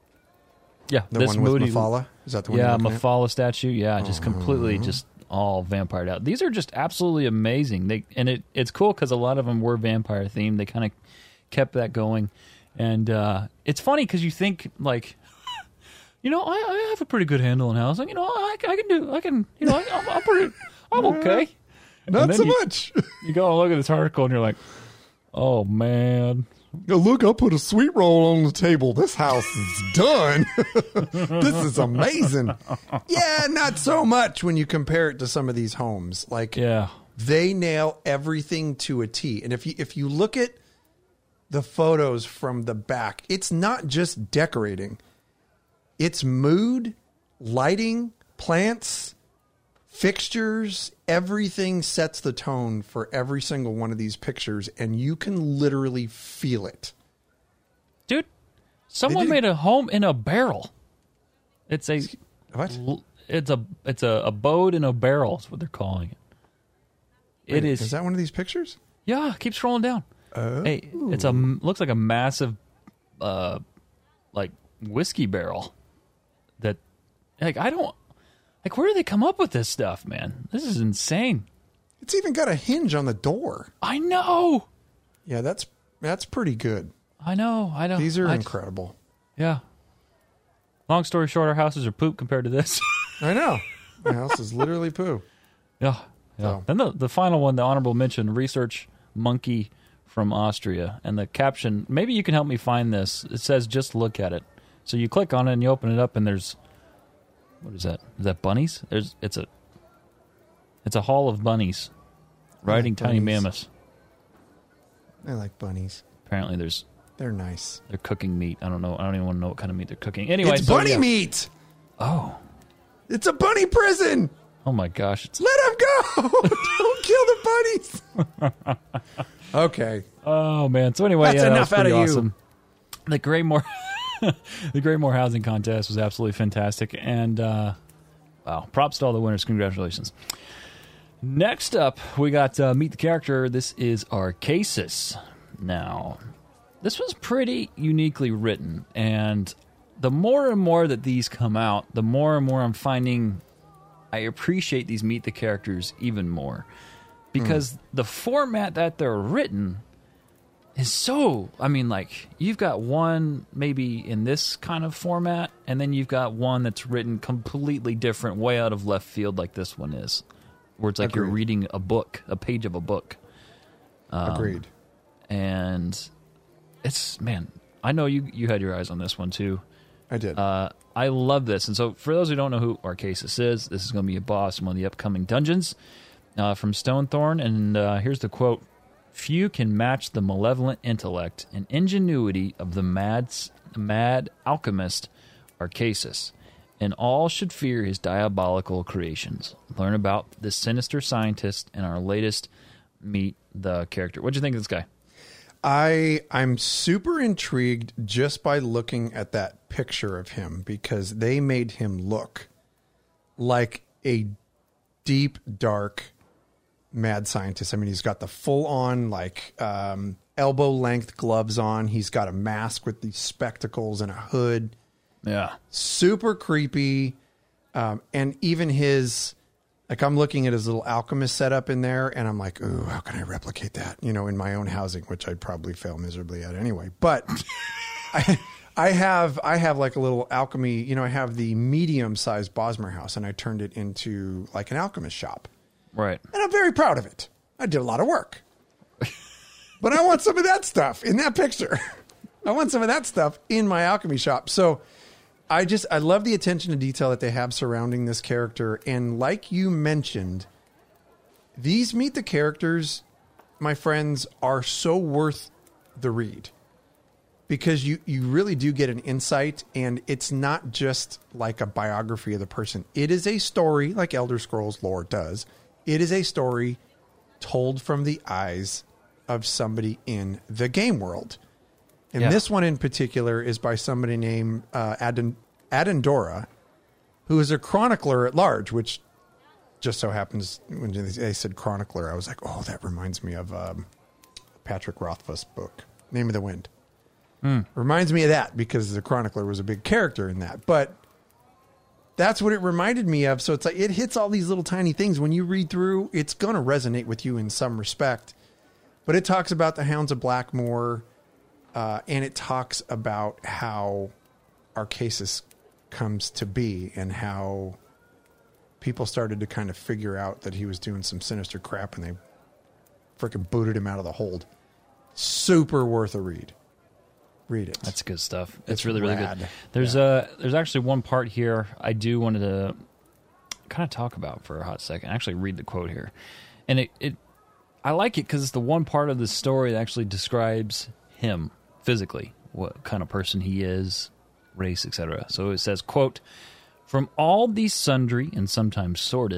Speaker 5: Yeah,
Speaker 1: The
Speaker 5: this
Speaker 1: one with
Speaker 5: moody,
Speaker 1: Mephala? Is that the one
Speaker 5: yeah,
Speaker 1: you're looking at?
Speaker 5: Mephala statue. Yeah, just completely just all vampired out. These are just absolutely amazing. They and it it's cool because a lot of them were vampire themed. They kind of kept that going, and uh, it's funny because you think like, you know, I, I have a pretty good handle on housing. You know, I, I can do, I can, you know, I, I'm, I'm pretty, I'm okay. And
Speaker 1: Not
Speaker 5: then
Speaker 1: so
Speaker 5: you,
Speaker 1: much.
Speaker 5: You go and look at this article and you're like, oh man.
Speaker 1: Yo, look, I put a sweet roll on the table. This house is done. This is amazing. Yeah, not so much when you compare it to some of these homes. Like,
Speaker 5: Yeah.
Speaker 1: they nail everything to a T. And if you if you look at the photos from the back, it's not just decorating. It's mood, lighting, plants, fixtures, everything sets the tone for every single one of these pictures, and you can literally feel it.
Speaker 5: Dude, someone
Speaker 1: did-
Speaker 5: made a home in a barrel. It's a
Speaker 1: What?
Speaker 5: it's a it's a abode in a barrel is what they're calling it. It
Speaker 1: Wait,
Speaker 5: is.
Speaker 1: Is that one of these pictures?
Speaker 5: Yeah, keep scrolling down.
Speaker 1: Oh.
Speaker 5: Hey, it's a looks like a massive, uh, like whiskey barrel. That, like, I don't like. Where do they come up with this stuff, man? This is insane.
Speaker 1: It's even got a hinge on the door.
Speaker 5: I know.
Speaker 1: Yeah, that's that's pretty good.
Speaker 5: I know. I know.
Speaker 1: These are
Speaker 5: I,
Speaker 1: incredible.
Speaker 5: Yeah. Long story short, our houses are poop compared to this.
Speaker 1: I know. My house is literally poo.
Speaker 5: Yeah. Yeah.
Speaker 1: So.
Speaker 5: Then the the final one, the honorable mention, research monkey from Austria, and the caption. Maybe you can help me find this. It says, "Just look at it." So you click on it and you open it up, and there's what is that? Is that bunnies? There's it's a it's a hall of bunnies riding tiny
Speaker 1: bunnies.
Speaker 5: mammoths.
Speaker 1: I like bunnies.
Speaker 5: Apparently, there's
Speaker 1: They're nice.
Speaker 5: they're cooking meat. I don't know. I don't even want to know what kind of meat they're cooking. Anyway,
Speaker 1: It's
Speaker 5: so,
Speaker 1: bunny
Speaker 5: yeah.
Speaker 1: meat.
Speaker 5: Oh,
Speaker 1: It's a bunny prison.
Speaker 5: oh my gosh! It's,
Speaker 1: Let them go. Don't kill the bunnies. Okay.
Speaker 5: oh man. So anyway,
Speaker 1: That's
Speaker 5: yeah, that
Speaker 1: enough
Speaker 5: was pretty
Speaker 1: out of you.
Speaker 5: awesome. The Greymore, the Greymore Housing Contest was absolutely fantastic, and uh, wow, props to all the winners. Congratulations. Next up, we got uh, Meet the Character. This is Arcasis. Now, this was pretty uniquely written, and the more and more that these come out, the more and more I'm finding I appreciate these Meet the Characters even more. Because the format that they're written is so, I mean, like, you've got one maybe in this kind of format, and then you've got one that's written completely different, way out of left field, like this one is, where it's like you're
Speaker 1: Agreed.
Speaker 5: reading a book, a page of a book.
Speaker 1: Agreed.
Speaker 5: And it's, man, I know you, you had your eyes on this one too.
Speaker 1: I did.
Speaker 5: Uh, I love this. And so, for those who don't know who Arcasis is, this is going to be a boss in one of the upcoming dungeons uh, from Stonethorn. And uh, here's the quote: "Few can match the malevolent intellect and ingenuity of the mad, mad alchemist Arcasis, and all should fear his diabolical creations. Learn about this sinister scientist in our latest Meet the Character." What'd you think of this guy?
Speaker 1: I I'm super intrigued just by looking at that picture of him, because they made him look like a deep, dark mad scientist. I mean, he's got the full on like um, elbow length gloves on. He's got a mask with these spectacles and a hood.
Speaker 5: Yeah.
Speaker 1: Super creepy. Um, and even his, like, I'm looking at his little alchemist setup in there, and I'm like, ooh, how can I replicate that? You know, in my own housing, which I'd probably fail miserably at anyway. But I, I have, I have like a little alchemy. You know, I have the medium sized Bosmer house, and I turned it into like an alchemist shop,
Speaker 5: Right.
Speaker 1: and I'm very proud of it. I did a lot of work, but I want some of that stuff in that picture. I want some of that stuff in my alchemy shop. So I just, I love the attention to detail that they have surrounding this character. And like you mentioned, these Meet the Characters, my friends, are so worth the read, because you, you really do get an insight, and it's not just like a biography of the person. It is a story like Elder Scrolls lore does. It is a story told from the eyes of somebody in the game world. And
Speaker 5: Yeah.
Speaker 1: this one in particular is by somebody named uh, Aden, Adendora, who is a chronicler at large, which just so happens when they said chronicler, I was like, oh, that reminds me of um, Patrick Rothfuss book, Name of the Wind.
Speaker 5: Mm.
Speaker 1: Reminds me of that because the chronicler was a big character in that. But that's what it reminded me of. So it's like it hits all these little tiny things. When you read through, it's going to resonate with you in some respect. But it talks about the Hounds of Blackmoor. Uh, and it talks about how Arcasis comes to be and how people started to kind of figure out that he was doing some sinister crap, and they freaking booted him out of the hold. Super worth a read. Read it.
Speaker 5: That's good stuff. It's,
Speaker 1: It's
Speaker 5: really, really
Speaker 1: rad.
Speaker 5: good. There's uh there's actually one part here I do wanted to kind of talk about for a hot second. Actually, read the quote here, and it, it I like it because it's the one part of the story that actually describes him physically, what kind of person he is, race, et cetera. So it says, quote, "From all these sundry and sometimes sordid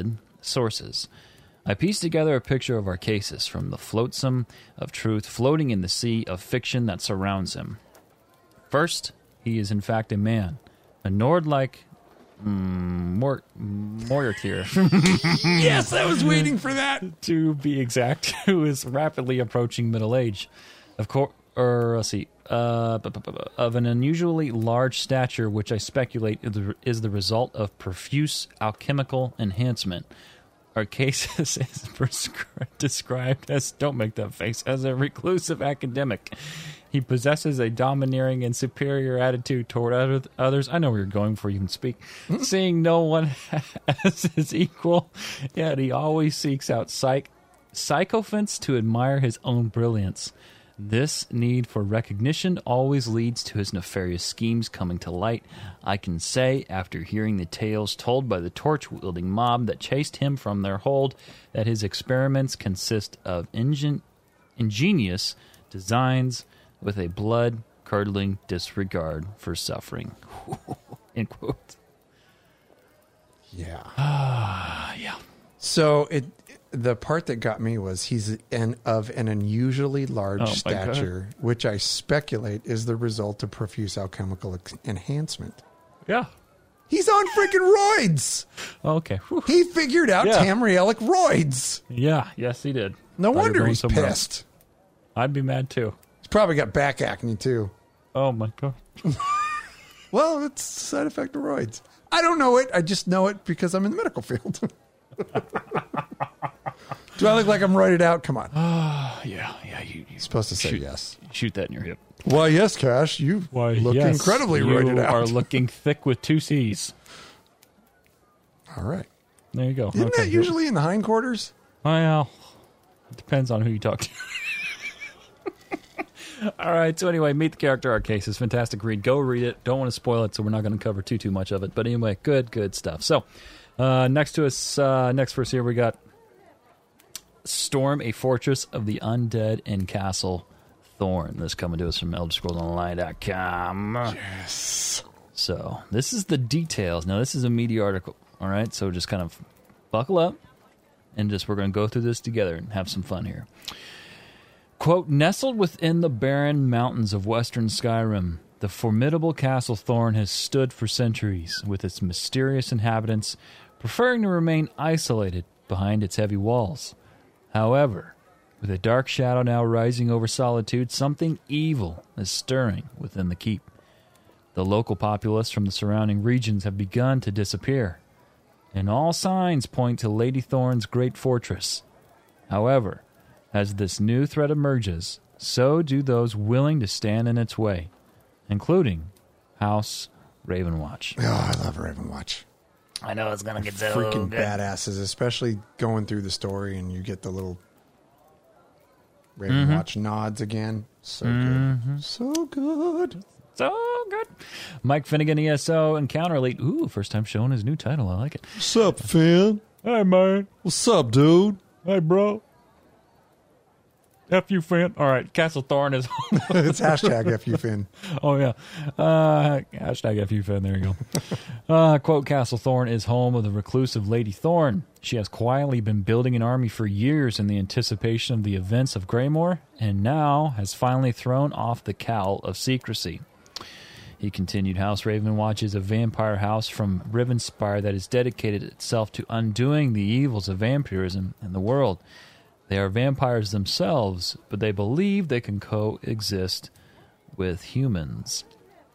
Speaker 2: sources. I pieced together a picture of Arcasis from the flotsam of truth floating in the sea of fiction that surrounds him. First, he is in fact a man, a Nord-like mm, Mor- Moriartyr.
Speaker 1: Yes, I was waiting for that.
Speaker 2: To be exact, who is rapidly approaching middle age. Of course, or let's see, uh, bu- bu- bu- bu- of an unusually large stature, which I speculate is the, is the result of profuse alchemical enhancement. Arcasis is prescri- described as, don't make that face, as a reclusive academic. He possesses a domineering and superior attitude toward other, others. I know where you're going before you can speak. Seeing no one as his equal, yet he always seeks out psych- sycophants to admire his own brilliance. This need for recognition always leads to his nefarious schemes coming to light. I can say, after hearing the tales told by the torch-wielding mob that chased him from their hold, that his experiments consist of ingen- ingenious designs with a blood-curdling disregard for suffering. End quote.
Speaker 1: Yeah.
Speaker 2: Ah, yeah.
Speaker 1: So it the part that got me was he's an, of an unusually large
Speaker 2: Oh, my
Speaker 1: stature, which I speculate is the result of profuse alchemical ex- enhancement.
Speaker 2: Yeah.
Speaker 1: He's on freaking roids.
Speaker 2: Okay. Whew.
Speaker 1: He figured out
Speaker 2: Yeah.
Speaker 1: tamrielic roids.
Speaker 2: Yeah. Yes, he did.
Speaker 1: No
Speaker 2: Thought you were
Speaker 1: wonder
Speaker 2: going
Speaker 1: he's
Speaker 2: somewhere else.
Speaker 1: pissed.
Speaker 2: I'd be mad too.
Speaker 1: He's probably got back acne too.
Speaker 2: Oh my god.
Speaker 1: Well, it's a side effect of roids. I don't know it. I just know it because I'm in the medical field. Do I look like I'm roided out? Come on.
Speaker 2: Uh, yeah. Yeah. You, you're
Speaker 1: supposed to say
Speaker 2: shoot,
Speaker 1: yes.
Speaker 2: Shoot that in your hip.
Speaker 1: Why, yes, Cash. You look
Speaker 2: yes,
Speaker 1: incredibly
Speaker 2: you
Speaker 1: roided out.
Speaker 2: are looking thick with two C's.
Speaker 1: All right.
Speaker 2: There you go.
Speaker 1: Isn't
Speaker 2: Okay.
Speaker 1: that usually in the hindquarters?
Speaker 2: Well, it depends on who you talk to. All right. So anyway, Meet the Character Arcasis. Fantastic read. Go read it. Don't want to spoil it, so we're not going to cover too too much of it. But anyway, good good stuff. So uh, next to us, uh, next verse here, we got Storm, a Fortress of the Undead in Castle Thorn. This coming to us from Elder Scrolls Online dot com.
Speaker 1: Yes.
Speaker 2: So this is the details. Now this is a meaty article. All right. So just kind of buckle up and just we're going to go through this together and have some fun here. Quote, nestled within the barren mountains of western Skyrim, the formidable Castle Thorn has stood for centuries, with its mysterious inhabitants preferring to remain isolated behind its heavy walls. However, with a dark shadow now rising over Solitude, something evil is stirring within the keep. The local populace from the surrounding regions have begun to disappear, and all signs point to Lady Thorn's great fortress. However, as this new threat emerges, so do those willing to stand in its way, including House Ravenwatch.
Speaker 1: Oh, I love Ravenwatch.
Speaker 2: I know it's going to get so
Speaker 1: Freaking
Speaker 2: good.
Speaker 1: badasses, especially going through the story and you get the little Ravenwatch mm-hmm. nods again. So
Speaker 2: Mm-hmm.
Speaker 1: good. So good.
Speaker 2: So good. Mike Finnegan, E S O, Encounter Elite. Ooh, first time showing his new title. I like it.
Speaker 1: What's up, Finn?
Speaker 2: Hey, man.
Speaker 1: What's up, dude?
Speaker 2: Hey, bro. F you, Finn. All right, Castle Thorn is...
Speaker 1: It's hashtag F U Finn.
Speaker 2: Oh, yeah. Uh, hashtag F U Finn. There you go. uh, quote, Castle Thorn is home of the reclusive Lady Thorn. She has quietly been building an army for years in the anticipation of the events of Greymoor, and now has finally thrown off the cowl of secrecy. He continued, House Ravenwatch is a vampire house from Rivenspire that has dedicated itself to undoing the evils of vampirism in the world. They are vampires themselves, but they believe they can coexist with humans.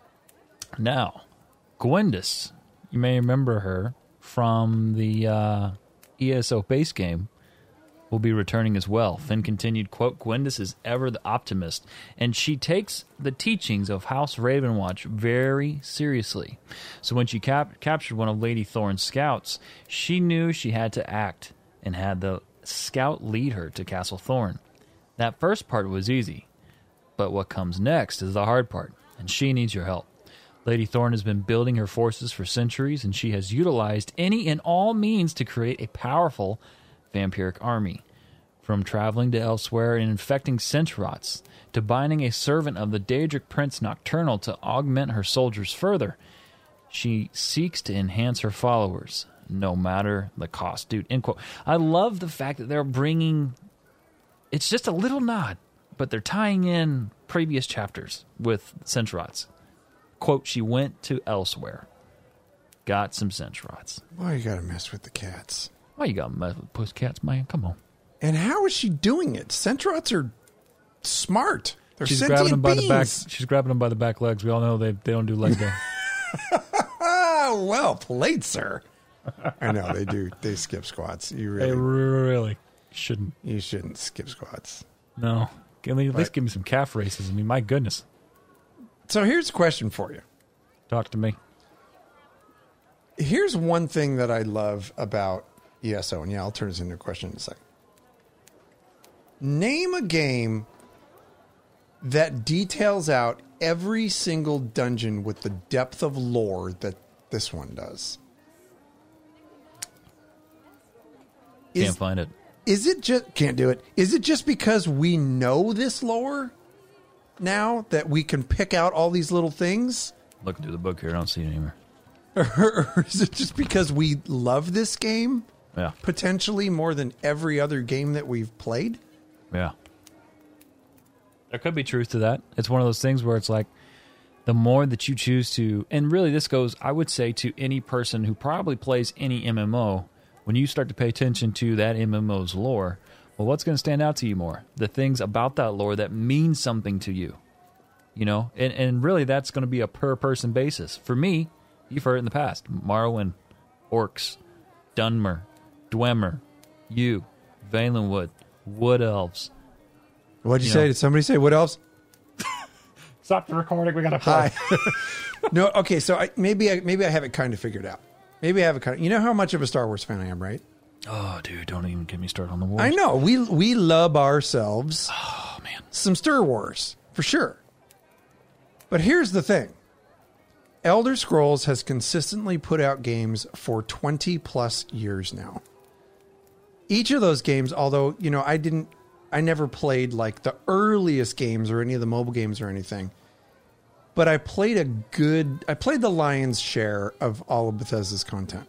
Speaker 2: Now, Gwendis, you may remember her from the uh, E S O base game, will be returning as well. Finn continued, quote, Gwendis is ever the optimist, and she takes the teachings of House Ravenwatch very seriously. So when she cap- captured one of Lady Thorn's scouts, she knew she had to act and had the scout lead her to Castle Thorn. That first part was easy, but what comes next is the hard part, and she needs your help. Lady Thorn has been building her forces for centuries, and she has utilized any and all means to create a powerful vampiric army. From traveling to elsewhere and infecting Centarots, to binding a servant of the Daedric Prince Nocturnal to augment her soldiers further, she seeks to enhance her followers. no matter the cost. Dude, end quote. I love the fact that they're bringing, it's just a little nod, but they're tying in previous chapters with Centrots. Quote, she went to elsewhere, got some Centrots.
Speaker 1: Why you gotta mess with the cats?
Speaker 2: Why you got to mess with pussycats, man? Come on.
Speaker 1: And how is she doing it? Centrots are smart. They're
Speaker 2: She's
Speaker 1: sentient
Speaker 2: grabbing them by
Speaker 1: beings.
Speaker 2: the back. She's grabbing them by the back legs. We all know they they don't do leg day.
Speaker 1: Ah, well played, sir. I know they do. They skip squats. You
Speaker 2: They
Speaker 1: really,
Speaker 2: really shouldn't.
Speaker 1: you shouldn't skip squats.
Speaker 2: No. Give me, at least
Speaker 1: But-
Speaker 2: give me some calf races. I mean, my goodness.
Speaker 1: So here's a question for you.
Speaker 2: Talk to me.
Speaker 1: Here's one thing that I love about E S O, and yeah, I'll turn this into a question in a second. Name a game that details out every single dungeon with the depth of lore that this one does.
Speaker 2: Can't
Speaker 1: Is,
Speaker 2: find it.
Speaker 1: is it just can't do it? Is it just because we know this lore now that we can pick out all these little things?
Speaker 2: Looking through the book here, I don't see it anywhere.
Speaker 1: Or is it just because we love this game
Speaker 2: Yeah.
Speaker 1: potentially more than every other game that we've played?
Speaker 2: Yeah. There could be truth to that. It's one of those things where it's like the more that you choose to, and really this goes, I would say, to any person who probably plays any M M O, when you start to pay attention to that M M O's lore, well, what's going to stand out to you more? The things about that lore that mean something to you. You know, and, and really that's going to be a per person basis. For me, you've heard it in the past. Morrowind, Orcs, Dunmer, Dwemer, you, Valenwood, Wood Elves.
Speaker 1: What'd you,
Speaker 2: You
Speaker 1: say?
Speaker 2: know.
Speaker 1: Did somebody say what else?
Speaker 2: Stop the recording. We got to play.
Speaker 1: Hi. No, okay, so I, maybe I, maybe I have it kind of figured out. Maybe I have it kind of. You know how much of a Star Wars fan I am, right?
Speaker 2: Oh, dude, don't even get me started on the wars.
Speaker 1: I know we we love ourselves.
Speaker 2: Oh, man.
Speaker 1: Some Star Wars for sure. But here's the thing: Elder Scrolls has consistently put out games for twenty plus years now. Each of those games, although you know, I didn't, I never played like the earliest games or any of the mobile games or anything. But I played a good, I played the lion's share of all of Bethesda's content.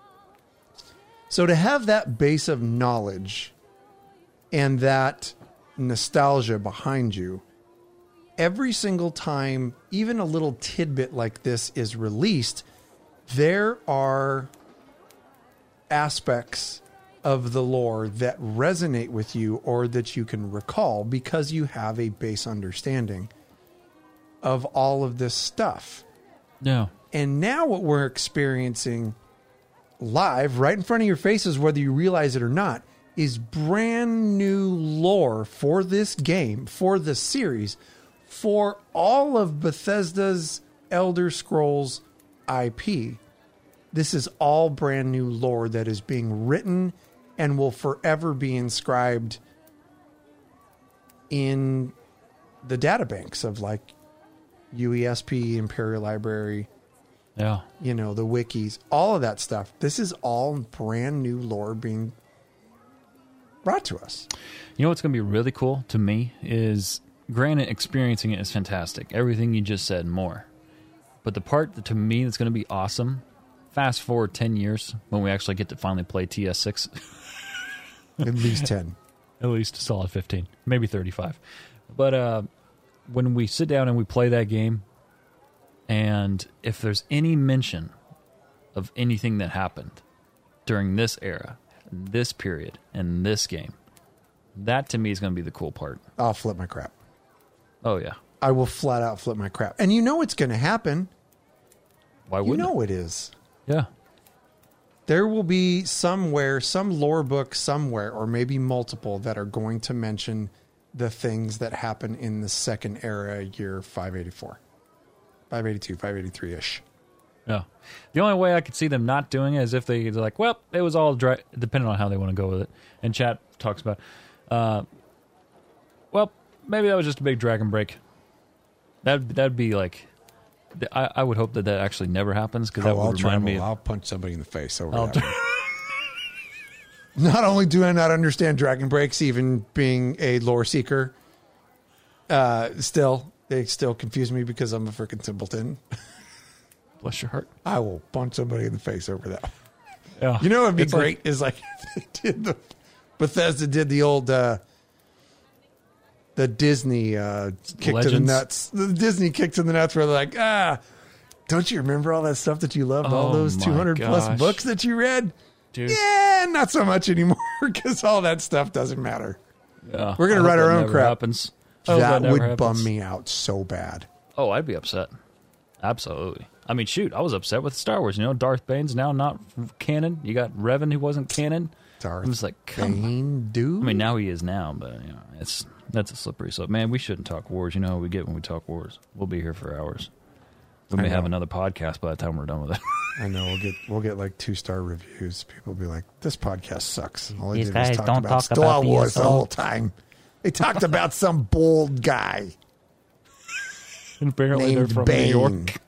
Speaker 1: So to have that base of knowledge and that nostalgia behind you, every single time, even a little tidbit like this is released, there are aspects of the lore that resonate with you or that you can recall because you have a base understanding of all of this stuff.
Speaker 2: No.
Speaker 1: And now what we're experiencing live right in front of your faces, whether you realize it or not, is brand new lore for this game, for the series, for all of Bethesda's Elder Scrolls I P. This is all brand new lore that is being written and will forever be inscribed in the databanks of like U E S P, Imperial Library,
Speaker 2: Yeah.
Speaker 1: you know, the wikis, all of that stuff. This is all brand new lore being brought to us.
Speaker 2: You know what's going to be really cool to me is, granted, experiencing it is fantastic. Everything you just said and more. But the part that to me that's going to be awesome, fast forward ten years when we actually get to finally play T S six.
Speaker 1: At least ten.
Speaker 2: At least a solid fifteen, maybe thirty-five. But uh, when we sit down and we play that game, and if there's any mention of anything that happened during this era, this period, and this game, that to me is going to be the cool part.
Speaker 1: I'll flip my crap.
Speaker 2: Oh, yeah.
Speaker 1: I will flat out flip my crap. And you know it's going to happen.
Speaker 2: Why
Speaker 1: You
Speaker 2: wouldn't
Speaker 1: know it is.
Speaker 2: it? Yeah.
Speaker 1: There will be somewhere, some lore book somewhere, or maybe multiple, that are going to mention the things that happen in the second era, year five eighty-four. five eighty-two, five eighty-three-ish.
Speaker 2: Yeah. The only way I could see them not doing it is if they, they're like, well, it was all dry, depending on how they want to go with it. And chat talks about, uh, well, maybe that was just a big dragon break. That'd, that'd be like, I, I would hope that that actually never happens, because that
Speaker 1: Oh, I'll
Speaker 2: would
Speaker 1: try.
Speaker 2: remind me of,
Speaker 1: I'll punch somebody in the face over
Speaker 2: I'll
Speaker 1: that.
Speaker 2: do-
Speaker 1: one. Not only do I not understand dragon breaks, even being a lore seeker, uh, still, they still confuse me because I'm a freaking simpleton.
Speaker 2: bless your heart.
Speaker 1: I will punch somebody in the face over that.
Speaker 5: Yeah.
Speaker 1: You know what would be
Speaker 5: It's like-
Speaker 1: great is like they did the Bethesda did the old uh, the Disney uh, kick to the
Speaker 5: Legends?
Speaker 1: nuts. The Disney kick to the nuts where they're like, ah, don't you remember all that stuff that you loved? all
Speaker 5: Oh,
Speaker 1: those
Speaker 5: my
Speaker 1: two hundred plus
Speaker 5: gosh.
Speaker 1: books that you read?
Speaker 5: Dude.
Speaker 1: Yeah, not so much anymore because all that stuff doesn't matter.
Speaker 5: Yeah.
Speaker 1: We're gonna
Speaker 5: I hope
Speaker 1: write our
Speaker 5: that
Speaker 1: own
Speaker 5: never
Speaker 1: crap.
Speaker 5: Happens. I hope
Speaker 1: That
Speaker 5: never
Speaker 1: would
Speaker 5: happens.
Speaker 1: bum me out so bad.
Speaker 5: Oh, I'd be upset. Absolutely. I mean, shoot, I was upset with Star Wars. You know, Darth Bane's now not canon. You got Revan, who wasn't canon.
Speaker 1: Darth
Speaker 5: I was like, come on.
Speaker 1: Bane, dude.
Speaker 5: I mean, now he is now, but you know, it's that's a slippery slope. Man, we shouldn't talk wars. You know how we get when we talk wars. We'll be here for hours. We
Speaker 1: I
Speaker 5: may
Speaker 1: know.
Speaker 5: have another podcast by the time we're done with it.
Speaker 1: I know we'll get we'll get like two star reviews. People will be like, "This podcast sucks." All they
Speaker 3: These
Speaker 1: did
Speaker 3: guys
Speaker 1: was talk
Speaker 3: don't
Speaker 1: about
Speaker 3: talk
Speaker 1: Star
Speaker 3: about
Speaker 1: Wars the
Speaker 3: B S O.
Speaker 1: whole time. They talked about some bold guy
Speaker 5: And apparently they're
Speaker 1: named
Speaker 5: from
Speaker 1: Bane.
Speaker 5: New York.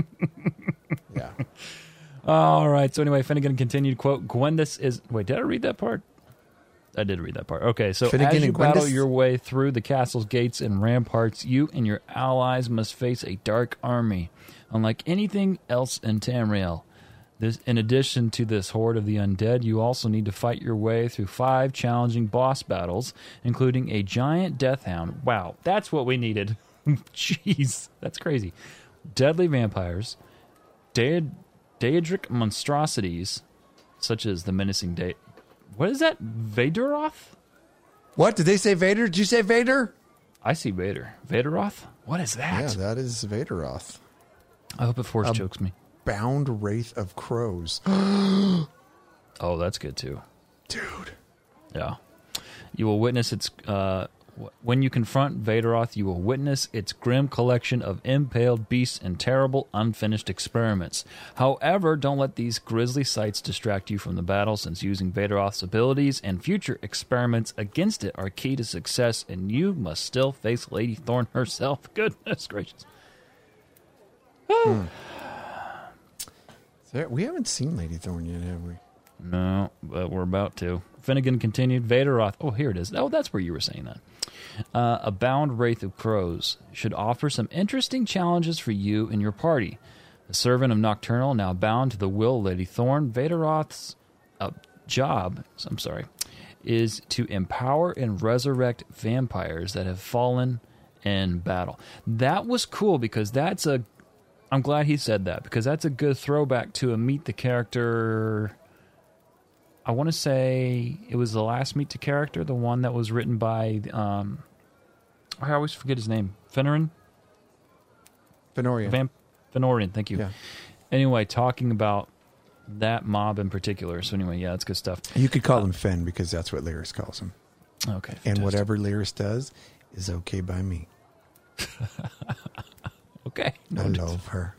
Speaker 1: Yeah,
Speaker 5: All right. So anyway, Finnegan continued, quote, Gwendis is... Wait, did I read that part? I did read that part. Okay, so
Speaker 1: Finnegan
Speaker 5: as you
Speaker 1: and
Speaker 5: battle
Speaker 1: Gwendis?
Speaker 5: your way through the castle's gates and ramparts, you and your allies must face a dark army. Unlike anything else in Tamriel, this, in addition to this horde of the undead, you also need to fight your way through five challenging boss battles, including a giant death hound. Wow, that's what we needed. Jeez, that's crazy. Deadly vampires, Deid- Daedric monstrosities, such as the menacing Day. What is that? Vaderoth?
Speaker 1: what did they say? Vader? Did you say Vader?
Speaker 5: I see Vader. Vaderoth? What is that?
Speaker 1: Yeah, that is Vaderoth.
Speaker 5: I hope it force
Speaker 1: Um,
Speaker 5: chokes me.
Speaker 1: Bound wraith of crows,
Speaker 5: Oh, that's good too.
Speaker 1: dude.
Speaker 5: Yeah. You will witness its. Uh, wh- when you confront Vaderoth, you will witness its grim collection of impaled beasts and terrible unfinished experiments. However, don't let these grisly sights distract you from the battle, since using Vaderoth's abilities and future experiments against it are key to success, and you must still face Lady Thorn herself. Goodness gracious.
Speaker 1: There- we haven't seen Lady Thorn yet, have we?
Speaker 5: No, but we're about to. Finnegan continued, Vaderoth. Oh, here it is. Oh, that's where you were saying that. Uh, a bound wraith of crows should offer some interesting challenges for you and your party. The servant of Nocturnal, now bound to the will of Lady Thorn, Vaderoth's uh, job, I'm sorry, is to empower and resurrect vampires that have fallen in battle. That was cool because that's a. I'm glad he said that because that's a good throwback to a meet the character. I want to say it was the last Meet the Character, the one that was written by, um, I always forget his name, Fenorian?
Speaker 1: Fenorian.
Speaker 5: Vamp- Fenorian, thank you.
Speaker 1: Yeah.
Speaker 5: Anyway, talking about that mob in particular. So anyway, yeah, that's good stuff.
Speaker 1: You could call him Fen because that's what Lyris calls him.
Speaker 5: Okay.
Speaker 1: And
Speaker 5: fantastic.
Speaker 1: whatever Lyris does is okay by me.
Speaker 5: Okay.
Speaker 1: I love her.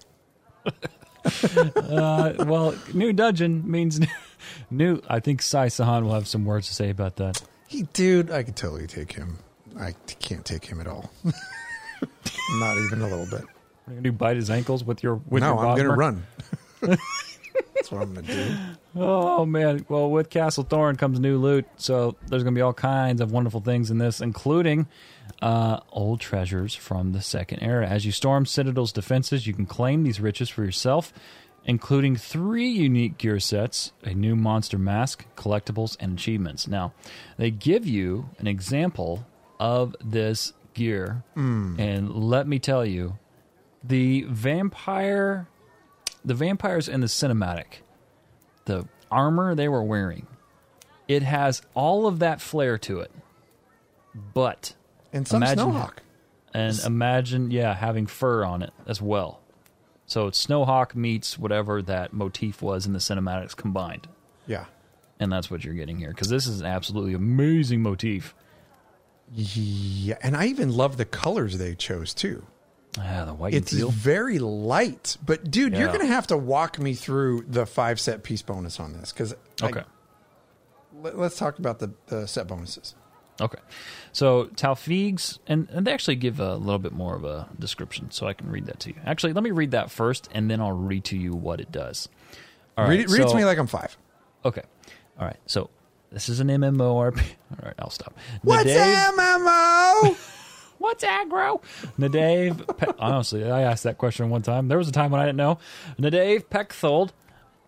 Speaker 5: Uh, well, new dungeon means new, new. I think Sai Sahan will have some words to say about that.
Speaker 1: He, dude, I could totally take him. I can't take him at all. Not even a little bit.
Speaker 5: Are you going to bite his ankles with your with
Speaker 1: no,
Speaker 5: your
Speaker 1: I'm going to
Speaker 5: Wagner?
Speaker 1: run. That's what I'm going to do.
Speaker 5: Oh, man. Well, with Castle Thorn comes new loot, so there's going to be all kinds of wonderful things in this, including uh, old treasures from the Second Era. As you storm Citadel's defenses, you can claim these riches for yourself, including three unique gear sets, a new monster mask, collectibles, and achievements. Now, they give you an example of this gear, and let me tell you, the vampire... The vampires in the cinematic, the armor they were wearing, it has all of that flair to it. But
Speaker 1: And some
Speaker 5: imagine,
Speaker 1: Snowhawk.
Speaker 5: and imagine, yeah, having fur on it as well. So it's Snowhawk meets whatever that motif was in the cinematics combined,
Speaker 1: Yeah.
Speaker 5: and that's what you're getting here because this is an absolutely amazing motif.
Speaker 1: Yeah. And I even love the colors they chose, too.
Speaker 5: Yeah, the white
Speaker 1: It's
Speaker 5: and teal.
Speaker 1: very light. But, dude, you're
Speaker 5: Yeah.
Speaker 1: going to have to walk me through the five set piece bonus on this. Because
Speaker 5: Okay.
Speaker 1: let, let's talk about the, the set bonuses.
Speaker 5: Okay. So Talfieg's, and, and they actually give a little bit more of a description, so I can read that to you. Actually, let me read that first, and then I'll read to you what it does. All
Speaker 1: read
Speaker 5: right,
Speaker 1: it, read it
Speaker 5: so-
Speaker 1: to me like I'm five.
Speaker 5: Okay. All right. So this is an MMORPG. All right, I'll stop.
Speaker 1: What's
Speaker 5: Nadav-
Speaker 1: M M O?
Speaker 5: What's aggro? Nadav, Pe- honestly, I asked that question one time. There was a time when I didn't know. Nadav Pekthold,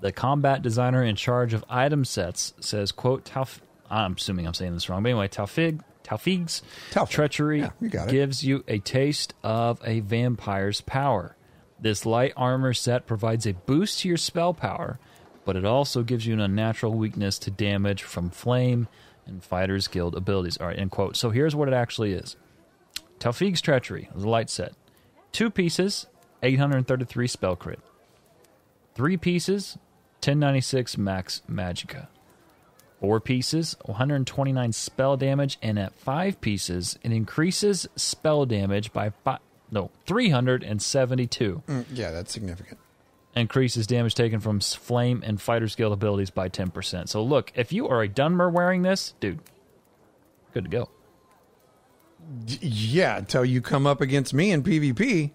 Speaker 5: The combat designer in charge of item sets says, quote, Tauf- I'm assuming I'm saying this wrong, but anyway, Taufig, Taufig's
Speaker 1: Taufig.
Speaker 5: treachery
Speaker 1: Yeah, you got it.
Speaker 5: gives you a taste of a vampire's power. This light armor set provides a boost to your spell power, but it also gives you an unnatural weakness to damage from flame and Fighters Guild abilities. All right, end quote. So here's what it actually is. Taufig's treachery is a light set. Two pieces, eight hundred thirty-three spell crit. Three pieces, ten ninety-six max magicka. Four pieces, one hundred twenty-nine spell damage, and at five pieces, it increases spell damage by five, no, three hundred seventy-two.
Speaker 1: Mm, yeah, that's significant.
Speaker 5: Increases damage taken from flame and Fighters Guild abilities by ten percent. So look, if you are a Dunmer wearing this, dude, good to go.
Speaker 1: D- yeah, until you come up against me in PvP.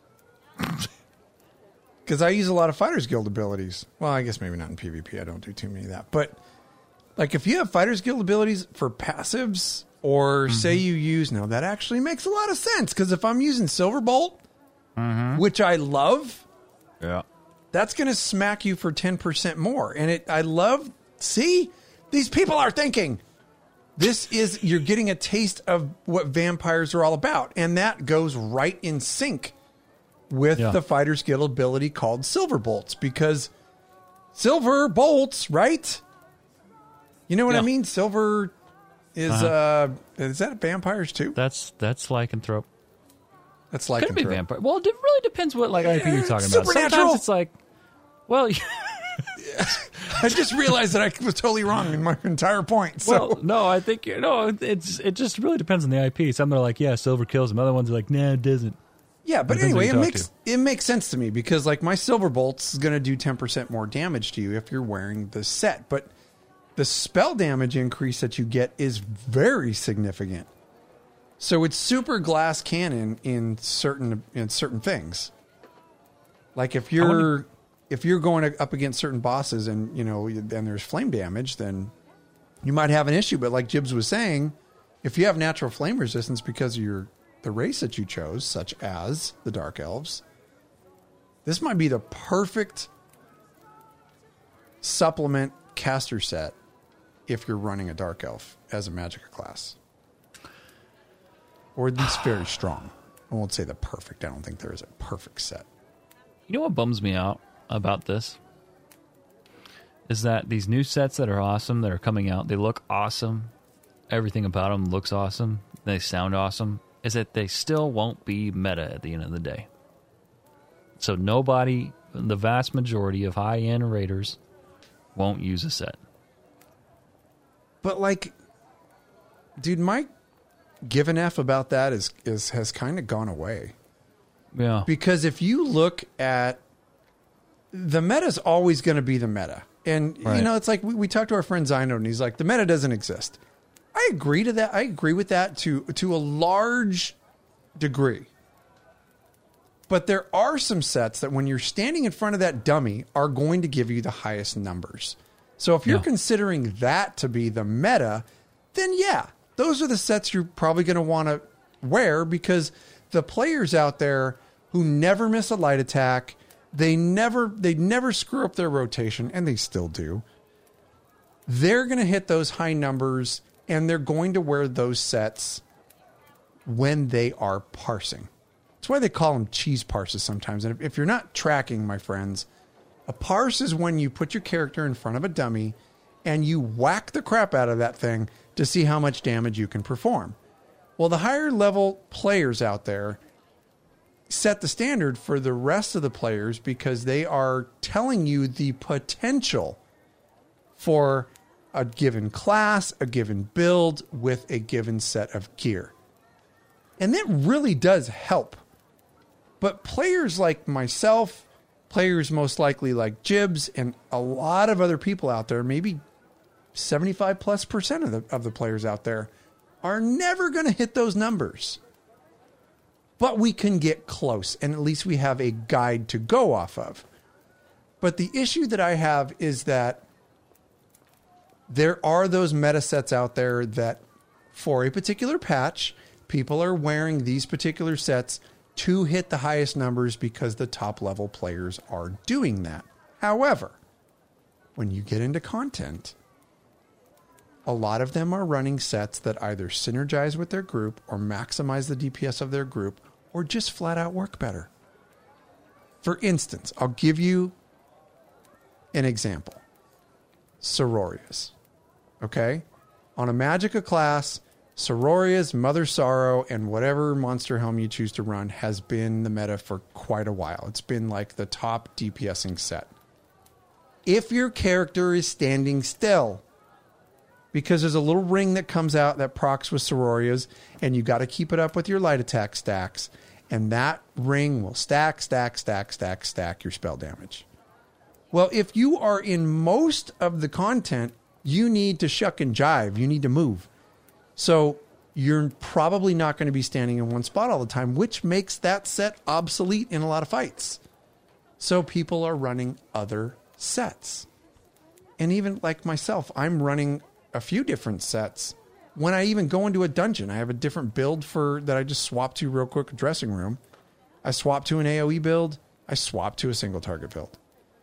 Speaker 1: Because I use a lot of Fighters Guild abilities. Well, I guess maybe not in PvP. I don't do too many of that. But like if you have Fighters Guild abilities for passives, or mm-hmm. say you use, no, that actually makes a lot of sense. Because if I'm using Silverbolt, mm-hmm. which I love,
Speaker 5: yeah,
Speaker 1: that's going to smack you for ten percent more. And it, I love, see, these people are thinking. This is, you're getting a taste of what vampires are all about. And that goes right in sync with
Speaker 5: yeah.
Speaker 1: the Fighters Guild ability called Silver Bolts. Because silver bolts, right? You know what
Speaker 5: yeah.
Speaker 1: I mean? Silver is, uh-huh. uh, is that vampires too?
Speaker 5: That's, that's lycanthrope.
Speaker 1: That's lycanthrope.
Speaker 5: Could be vampire. Well, it really depends what like I P you're talking about.
Speaker 1: Supernatural.
Speaker 5: Sometimes it's like, well,
Speaker 1: I just realized that I was totally wrong in my entire point. So.
Speaker 5: Well, no, I think you know it's it just really depends on the I P. Some are like, yeah, silver kills them. Other ones are like, nah, it doesn't.
Speaker 1: Yeah, but
Speaker 5: it
Speaker 1: anyway, it
Speaker 5: talk
Speaker 1: makes
Speaker 5: to.
Speaker 1: it makes sense to me because like my silver bolts is going to do ten percent more damage to you if you're wearing the set, but the spell damage increase that you get is very significant. So it's super glass cannon in certain in certain things. Like if you're wanna... if you're going up against certain bosses and you know and there's flame damage, then you might have an issue. But like Jibbs was saying, if you have natural flame resistance because of your the race that you chose, such as the Dark Elves, this might be the perfect supplement caster set if you're running a Dark Elf as a Magicka class. Or at least very strong. I won't say the perfect. I don't think there is a perfect set.
Speaker 5: You know what bums me out about this? Is that these new sets that are awesome, that are coming out, they look awesome. Everything about them looks awesome. They sound awesome. Is that they still won't be meta at the end of the day. So nobody, the vast majority of high-end raiders won't use a set.
Speaker 1: But like, dude, my give an F about that is, is has kind of gone away.
Speaker 5: Yeah.
Speaker 1: Because if you look at, the meta is always going to be the meta. And, right. you know, it's like we, we talked to our friend Zino and he's like, the meta doesn't exist. I agree to that. I agree with that to to a large degree. But there are some sets that when you're standing in front of that dummy are going to give you the highest numbers. So if you're yeah. considering that to be the meta, then yeah, those are the sets you're probably going to want to wear because the players out there who never miss a light attack, they never they never screw up their rotation, and they still do. They're going to hit those high numbers, and they're going to wear those sets when they are parsing. That's why they call them cheese parses sometimes. And if, if you're not tracking, my friends, a parse is when you put your character in front of a dummy and you whack the crap out of that thing to see how much damage you can perform. Well, the higher level players out there set the standard for the rest of the players because they are telling you the potential for a given class, a given build with a given set of gear. And that really does help. But players like myself, players most likely like Jibbs, and a lot of other people out there, maybe seventy-five plus percent of the, of the players out there, are never going to hit those numbers. But we can get close, and at least we have a guide to go off of. But the issue that I have is that there are those meta sets out there that for a particular patch, people are wearing these particular sets to hit the highest numbers because the top level players are doing that. However, when you get into content, a lot of them are running sets that either synergize with their group or maximize the D P S of their group or just flat out work better. For instance, I'll give you an example. Sororias. Okay? On a Magicka class, Sororia's Mother Sorrow and whatever monster helm you choose to run has been the meta for quite a while. It's been like the top DPSing set. If your character is standing still, because there's a little ring that comes out that procs with Sororias, and you got to keep it up with your light attack stacks, and that ring will stack, stack, stack, stack, stack your spell damage. Well, if you are in most of the content, you need to shuck and jive. You need to move. So you're probably not going to be standing in one spot all the time, which makes that set obsolete in a lot of fights. So people are running other sets. And even like myself, I'm running a few different sets. When I even go into a dungeon, I have a different build for that I just swap to real quick, dressing room. I swap to an AoE build. I swap to a single target build.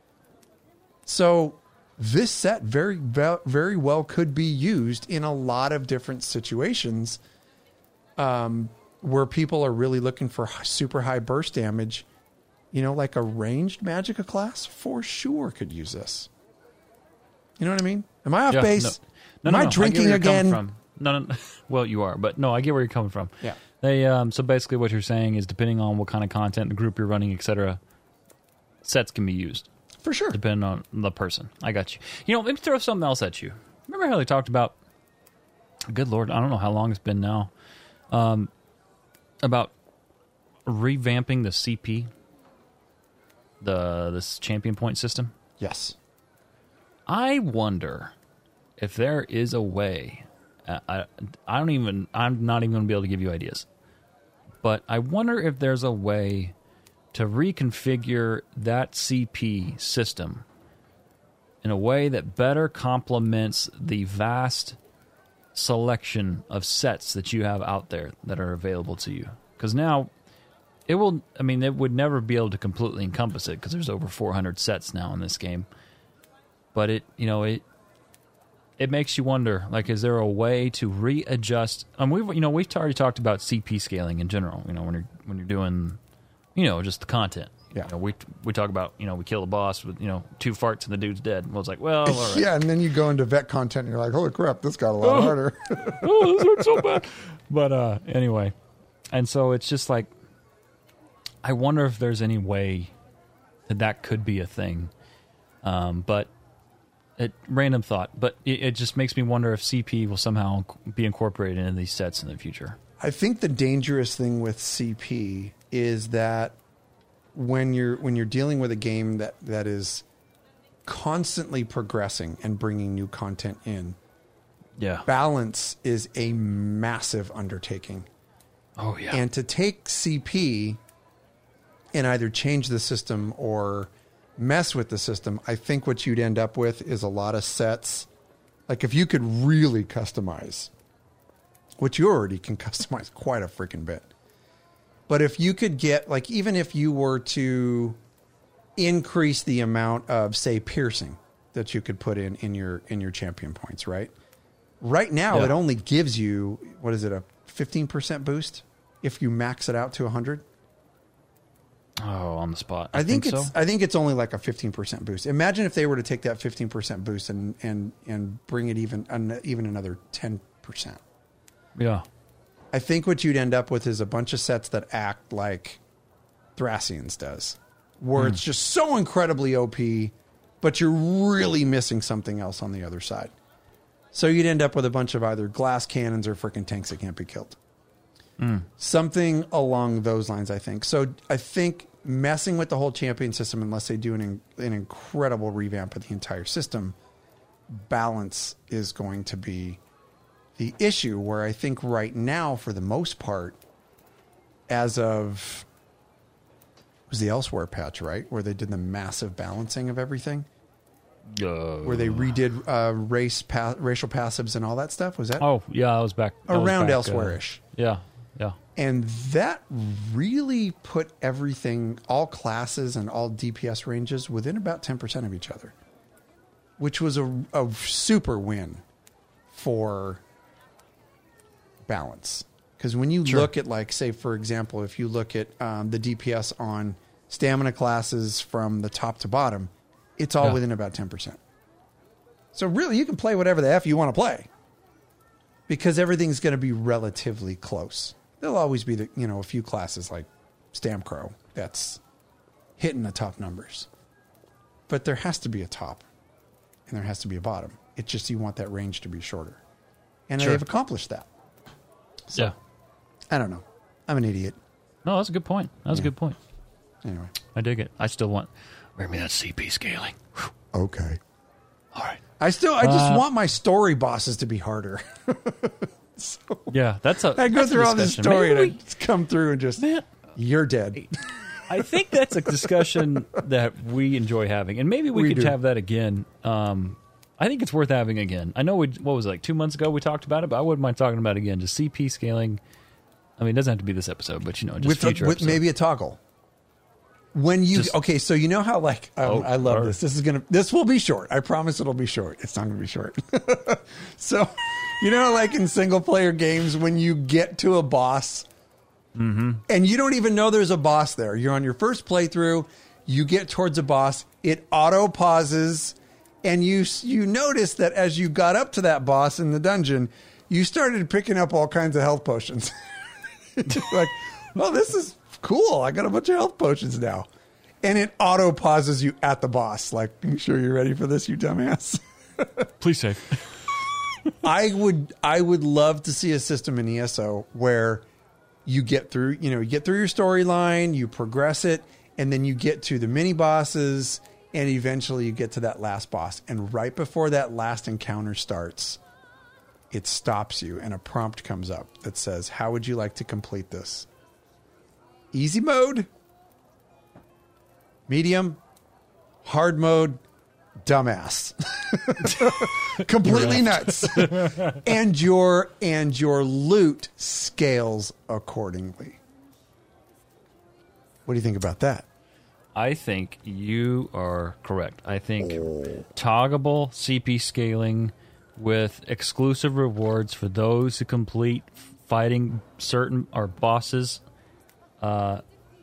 Speaker 1: So this set very, very well could be used in a lot of different situations um, where people are really looking for super high burst damage. You know, like a ranged Magicka class for sure could use this. You know what I mean? Am I off
Speaker 5: Yeah,
Speaker 1: base?
Speaker 5: No,
Speaker 1: Am
Speaker 5: no,
Speaker 1: I
Speaker 5: no,
Speaker 1: drinking
Speaker 5: I get where you're
Speaker 1: again?
Speaker 5: coming From. No, no, well, you are, but no, I get where you're coming from.
Speaker 1: Yeah.
Speaker 5: They um, so basically, what you're saying is, depending on what kind of content, the group you're running, et cetera, sets can be used
Speaker 1: For sure.
Speaker 5: depending on the person. I got you. You know, let me throw something else at you. Remember how they talked about? Good Lord, I don't know how long it's been now. Um, about revamping the C P, the this champion point system.
Speaker 1: Yes.
Speaker 5: I wonder if there is a way. Uh, I I don't even. I'm not even going to be able to give you ideas. But I wonder if there's a way to reconfigure that C P system in a way that better complements the vast selection of sets that you have out there that are available to you. Because now it will. I mean, it would never be able to completely encompass it because there's over four hundred sets now in this game. But it, you know, it it makes you wonder, like, is there a way to readjust? Um, we've, you know, we've already talked about C P scaling in general. You know, when you're when you're doing, you know, just the content.
Speaker 1: Yeah.
Speaker 5: You know, we we talk about, you know, we kill the boss with, you know, two farts and the dude's dead. Well, it's like, well, all right.
Speaker 1: Yeah, and then you go into vet content and you're like, holy crap, this got a lot harder.
Speaker 5: Oh, this hurts so bad. But uh, anyway, and so it's just like, I wonder if there's any way that that could be a thing. Um, but it random thought, but it, it just makes me wonder if C P will somehow be incorporated into these sets in the future.
Speaker 1: I think the dangerous thing with C P is that when you're when you're dealing with a game that, that is constantly progressing and bringing new content in,
Speaker 5: Yeah.
Speaker 1: balance is a massive undertaking.
Speaker 5: Oh yeah.
Speaker 1: And to take C P and either change the system or mess with the system, I think what you'd end up with is a lot of sets. Like if you could really customize, which you already can customize quite a freaking bit. But if you could get, like, even if you were to increase the amount of, say, piercing that you could put in in your in your champion points, right? Right now,
Speaker 5: Yeah.
Speaker 1: it only gives you, what is it, a fifteen percent boost if you max it out to one hundred?
Speaker 5: Oh, on the spot.
Speaker 1: I, think, it's
Speaker 5: so.
Speaker 1: I think it's only like a fifteen percent boost. Imagine if they were to take that fifteen percent boost and and and bring it even an, even another ten percent.
Speaker 5: Yeah.
Speaker 1: I think what you'd end up with is a bunch of sets that act like Thracian's does, where
Speaker 5: Hmm.
Speaker 1: it's just so incredibly O P, but you're really missing something else on the other side. So you'd end up with a bunch of either glass cannons or freaking tanks that can't be killed.
Speaker 5: Hmm.
Speaker 1: Something along those lines, I think. So I think messing with the whole champion system, unless they do an, an incredible revamp of the entire system, balance is going to be the issue, where I think right now, for the most part, as of, it was the Elsewhere patch, right? Where they did the massive balancing of everything.
Speaker 5: Uh,
Speaker 1: Where they redid uh, race pa- racial passives and all that stuff. Was that?
Speaker 5: Oh, yeah, I was back. I was
Speaker 1: Around
Speaker 5: back,
Speaker 1: Elsewhere-ish.
Speaker 5: Uh, yeah, yeah.
Speaker 1: And that really put everything, all classes and all D P S ranges, within about ten percent of each other. which was a, a super win for balance. Because when you
Speaker 5: Sure.
Speaker 1: look at, like, say, for example, if you look at um, the D P S on stamina classes from the top to bottom, it's all
Speaker 5: Yeah.
Speaker 1: within about ten percent. So really, you can play whatever the F you want to play because everything's going to be relatively close. There'll always be, the you know, a few classes like Stamcrow that's hitting the top numbers. But there has to be a top and there has to be a bottom. It's just you want that range to be shorter. And
Speaker 5: Sure.
Speaker 1: they've accomplished that.
Speaker 5: Yeah.
Speaker 1: I don't know. I'm an idiot.
Speaker 5: No, that's a good point. That's
Speaker 1: Yeah.
Speaker 5: a good point.
Speaker 1: Anyway.
Speaker 5: I dig it. I still want. Bring me that C P scaling.
Speaker 1: Okay.
Speaker 5: All right.
Speaker 1: I still, I just
Speaker 5: Uh,
Speaker 1: want my story bosses to be harder. so
Speaker 5: Yeah, that's a.
Speaker 1: I go
Speaker 5: that's a
Speaker 1: through all this
Speaker 5: discussion.
Speaker 1: story
Speaker 5: Maybe
Speaker 1: and I just come through and just,
Speaker 5: Man.
Speaker 1: you're dead.
Speaker 5: I think that's a discussion that we enjoy having, and maybe we,
Speaker 1: We
Speaker 5: could
Speaker 1: do.
Speaker 5: have that again. Um, I think it's worth having again. I know we what was it, like two months ago we talked about it, but I wouldn't mind talking about it again. Just C P scaling. I mean, it doesn't have to be this episode, but you know, just
Speaker 1: with,
Speaker 5: future
Speaker 1: with
Speaker 5: episodes.
Speaker 1: maybe a toggle. When you
Speaker 5: Just-
Speaker 1: okay, so you know how like um,
Speaker 5: Oh,
Speaker 1: I love
Speaker 5: or-
Speaker 1: this. This is gonna this will be short. I promise it'll be short. It's not gonna be short. So you know, like in single player games, when you get to a boss,
Speaker 5: Mm-hmm.
Speaker 1: and you don't even know there's a boss there. You're on your first playthrough. You get towards a boss. It auto pauses, and you you notice that as you got up to that boss in the dungeon, you started picking up all kinds of health potions. Like, well, this is cool. I got a bunch of health potions now. And it auto pauses you at the boss. Like, are you sure you're ready for this, you dumbass?
Speaker 5: Please save.
Speaker 1: I would I would love to see a system in E S O where you get through, you know, you get through your storyline, you progress it, and then you get to the mini bosses, and eventually you get to that last boss. And right before that last encounter starts, it stops you and a prompt comes up that says, how would you like to complete this? Easy mode, medium, hard mode, dumbass. Completely nuts. and your and your loot scales accordingly. What do you think about that?
Speaker 5: I think you are correct. I think
Speaker 1: Oh.
Speaker 5: toggable C P scaling with exclusive rewards for those who complete fighting certain or bosses, uh,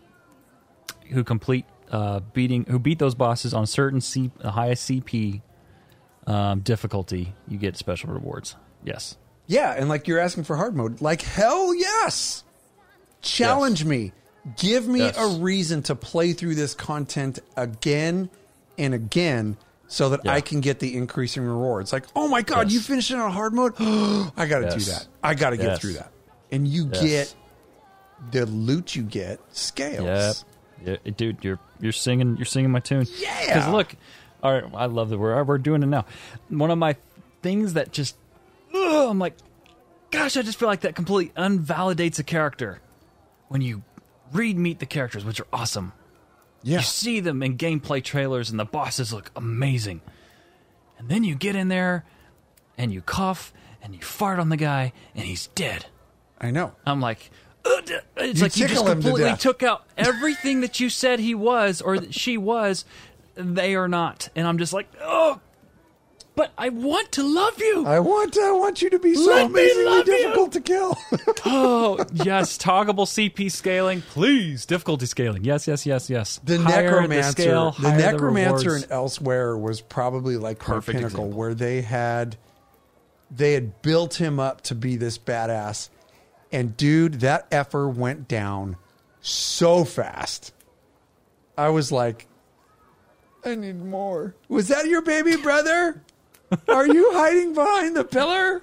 Speaker 5: who complete uh, beating who beat those bosses on certain C, the highest C P um, difficulty, you get special rewards. Yes.
Speaker 1: Yeah, and like you're asking for hard mode. Like, hell yes. Challenge
Speaker 5: Yes.
Speaker 1: me. Give me
Speaker 5: Yes.
Speaker 1: a reason to play through this content again and again so that
Speaker 5: Yeah.
Speaker 1: I can get the increasing rewards. Like, oh my God,
Speaker 5: Yes.
Speaker 1: you finished it on hard mode? I got to do
Speaker 5: Yes.
Speaker 1: that. I got to get
Speaker 5: Yes.
Speaker 1: through that. And you
Speaker 5: Yes.
Speaker 1: get the loot you get scales.
Speaker 5: Yep. Yeah, dude, you're you're singing you're singing my tune.
Speaker 1: Yeah.
Speaker 5: Because look, all right, I love that we're we're doing it now. One of my things that just ugh, I'm like, gosh, I just feel like that completely unvalidates a character when you read meet the characters, which are awesome.
Speaker 1: Yeah.
Speaker 5: You see them in gameplay trailers, and the bosses look amazing. And then you get in there, and you cough, and you fart on the guy, and he's dead.
Speaker 1: I know.
Speaker 5: I'm like, "Ugh," it's
Speaker 1: You
Speaker 5: like you just
Speaker 1: tickle him to
Speaker 5: completely
Speaker 1: death.
Speaker 5: took out everything that you said he was or that she was. They are not, and I'm just like, oh, but I want to love you.
Speaker 1: I want I want you to be so
Speaker 5: Let me
Speaker 1: amazingly
Speaker 5: love you.
Speaker 1: difficult to kill.
Speaker 5: Oh yes, toggable C P scaling, please. Difficulty scaling, yes, yes, yes, yes.
Speaker 1: The
Speaker 5: Higher
Speaker 1: necromancer,
Speaker 5: the, scale,
Speaker 1: the
Speaker 5: higher
Speaker 1: necromancer
Speaker 5: rewards.
Speaker 1: and Elsewhere was probably like her
Speaker 5: Perfect
Speaker 1: pinnacle,
Speaker 5: example.
Speaker 1: where they had they had built him up to be this badass, and dude, that effer went down so fast. I was like, I need more. Was that your baby brother? Are you hiding behind the pillar?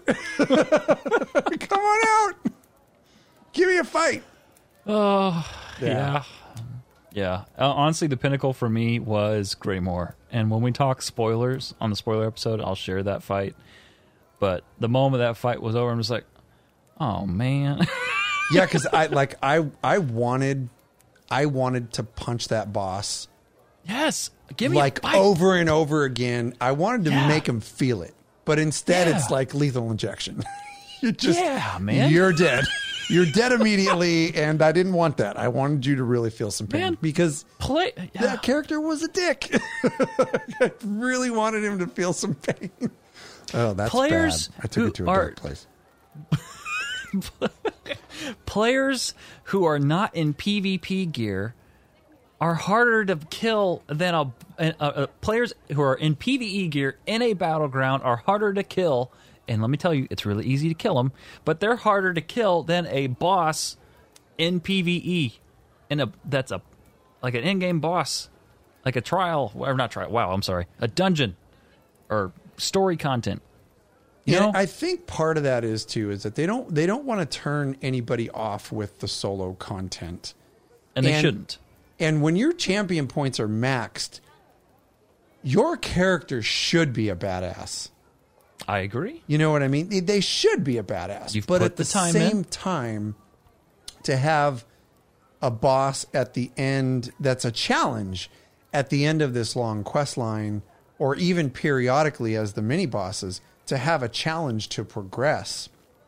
Speaker 1: Come on out. Give me a fight.
Speaker 5: Oh, yeah. Yeah. Uh, honestly, the pinnacle for me was Greymore. And when we talk spoilers on the spoiler episode, I'll share that fight. But the moment that fight was over, I'm just like, oh, man.
Speaker 1: Yeah, because I like I I wanted I wanted to punch that boss
Speaker 5: Yes. Give me
Speaker 1: like
Speaker 5: a bite.
Speaker 1: over and over again. I wanted to
Speaker 5: Yeah.
Speaker 1: make him feel it, but instead
Speaker 5: Yeah.
Speaker 1: it's like lethal injection. You just
Speaker 5: Yeah, man.
Speaker 1: you're dead. You're dead immediately, and I didn't want that. I wanted you to really feel some pain
Speaker 5: Man,
Speaker 1: because
Speaker 5: Play. Yeah.
Speaker 1: that character was a dick. I really wanted him to feel some pain. Oh, that's
Speaker 5: Players
Speaker 1: bad. I took
Speaker 5: who
Speaker 1: it to a
Speaker 5: are-
Speaker 1: dark place.
Speaker 5: Players who are not in PvP gear are harder to kill than a, a, a players who are in PvE gear in a battleground are harder to kill. And let me tell you, it's really easy to kill them, but they're harder to kill than a boss in PvE. In a that's a like an in-game boss, like a trial or not trial. Wow, I'm sorry, a dungeon or story content. You
Speaker 1: Yeah,
Speaker 5: know?
Speaker 1: I think part of that is too is that they don't they don't want to turn anybody off with the solo content,
Speaker 5: and they
Speaker 1: and-
Speaker 5: shouldn't.
Speaker 1: and when your champion points are maxed, your character should be a badass.
Speaker 5: I agree.
Speaker 1: You know what I mean? They, they should be a badass.
Speaker 5: You've
Speaker 1: but
Speaker 5: put
Speaker 1: at the,
Speaker 5: the time
Speaker 1: same
Speaker 5: in.
Speaker 1: time, to have a boss at the end that's a challenge at the end of this long quest line, or even periodically as the mini bosses, to have a challenge to progress,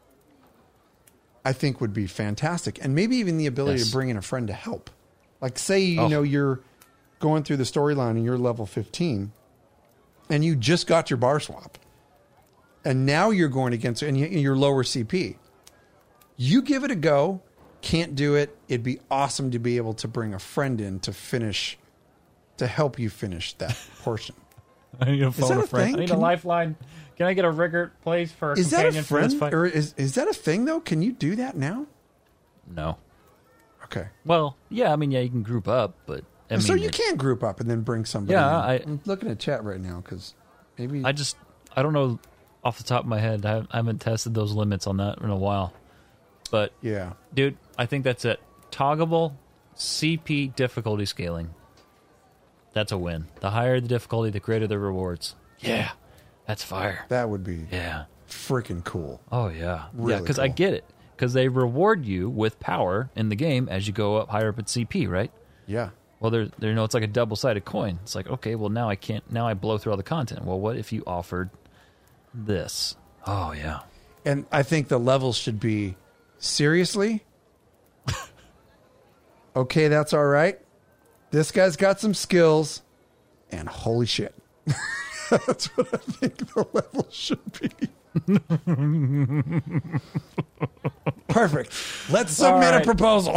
Speaker 1: I think would be fantastic. And maybe even the ability
Speaker 5: Yes.
Speaker 1: to bring in a friend to help. Like, say, you
Speaker 5: Oh.
Speaker 1: know, you're going through the storyline and you're level fifteen and you just got your bar swap. And now you're going against, and you- you're lower C P. You give it a go. Can't do it. It'd be awesome to be able to bring a friend in to finish, to help you finish that portion.
Speaker 5: I need a phone
Speaker 1: that
Speaker 5: a
Speaker 1: a
Speaker 5: friend.
Speaker 1: thing?
Speaker 5: I need
Speaker 1: Can-
Speaker 5: a lifeline. Can I get a rigger, please, for a
Speaker 1: Is that
Speaker 5: companion
Speaker 1: a
Speaker 5: for this
Speaker 1: friend,
Speaker 5: fight?
Speaker 1: or is is that a thing though? Can you do that now?
Speaker 5: No.
Speaker 1: Okay.
Speaker 5: Well, yeah, I mean, yeah, you can group up, but I
Speaker 1: so
Speaker 5: mean,
Speaker 1: you
Speaker 5: it-
Speaker 1: can group up and then bring somebody.
Speaker 5: Yeah,
Speaker 1: in.
Speaker 5: I-
Speaker 1: I'm looking at chat right now because maybe
Speaker 5: I just, I don't know off the top of my head. I, I haven't tested those limits on that in a while. But,
Speaker 1: yeah.
Speaker 5: dude, I think that's it. Toggable C P difficulty scaling. That's a win. The higher the difficulty, the greater the rewards. Yeah, that's fire.
Speaker 1: That would be
Speaker 5: Yeah.
Speaker 1: freaking cool.
Speaker 5: Oh, yeah. yeah,
Speaker 1: Really
Speaker 5: because I
Speaker 1: cool.
Speaker 5: get it. Because they reward you with power in the game as you go up higher up in C P, right?
Speaker 1: Yeah.
Speaker 5: Well, there, there, you know, it's like a double-sided coin. It's like, okay, well, now I can't. Now I blow through all the content. Well, what if you offered this? Oh yeah,
Speaker 1: And I think the levels should be seriously. Okay, that's all right. This guy's got some skills, and holy shit. That's what I think the level should be. Perfect. Let's submit
Speaker 5: All right.
Speaker 1: a proposal.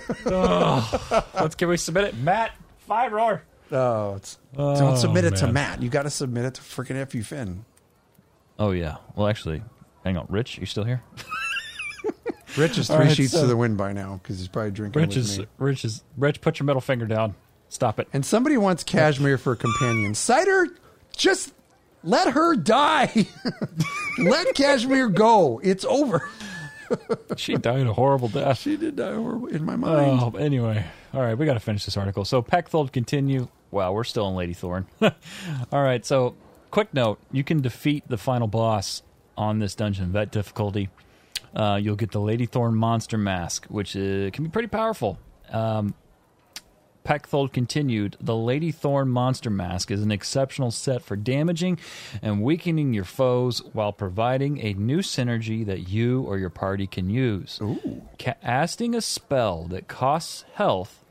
Speaker 5: let's can we submit it, Matt? Five roar.
Speaker 1: Oh, it's,
Speaker 5: Oh,
Speaker 1: don't submit it to
Speaker 5: man.
Speaker 1: Matt. You got to submit it to freaking F U Finn.
Speaker 5: Oh yeah. Well, actually, hang on, Rich, you still here?
Speaker 1: Rich is
Speaker 5: All
Speaker 1: three
Speaker 5: right,
Speaker 1: sheets
Speaker 5: so-
Speaker 1: to the wind by now because he's probably drinking
Speaker 5: Rich
Speaker 1: with
Speaker 5: is
Speaker 1: me.
Speaker 5: Rich is Rich. Put your middle finger down. Stop it.
Speaker 1: And somebody wants Cashmere for a companion. Cider, just let her die. Let Cashmere go. It's over.
Speaker 5: She died a horrible death.
Speaker 1: She did die horrible in my mind.
Speaker 5: Oh, anyway. All right, we got to finish this article. So, Peckfold continue. Wow, we're still in Lady Thorn. All right, so, quick note. You can defeat the final boss on this dungeon, vet difficulty. Uh, you'll get the Lady Thorn Monster Mask, which uh, can be pretty powerful. Um, Peckfold continued, the Lady Thorn Monster Mask is an exceptional set for damaging and weakening your foes while providing a new synergy that you or your party can use.
Speaker 1: Ooh.
Speaker 5: Casting a spell that costs health,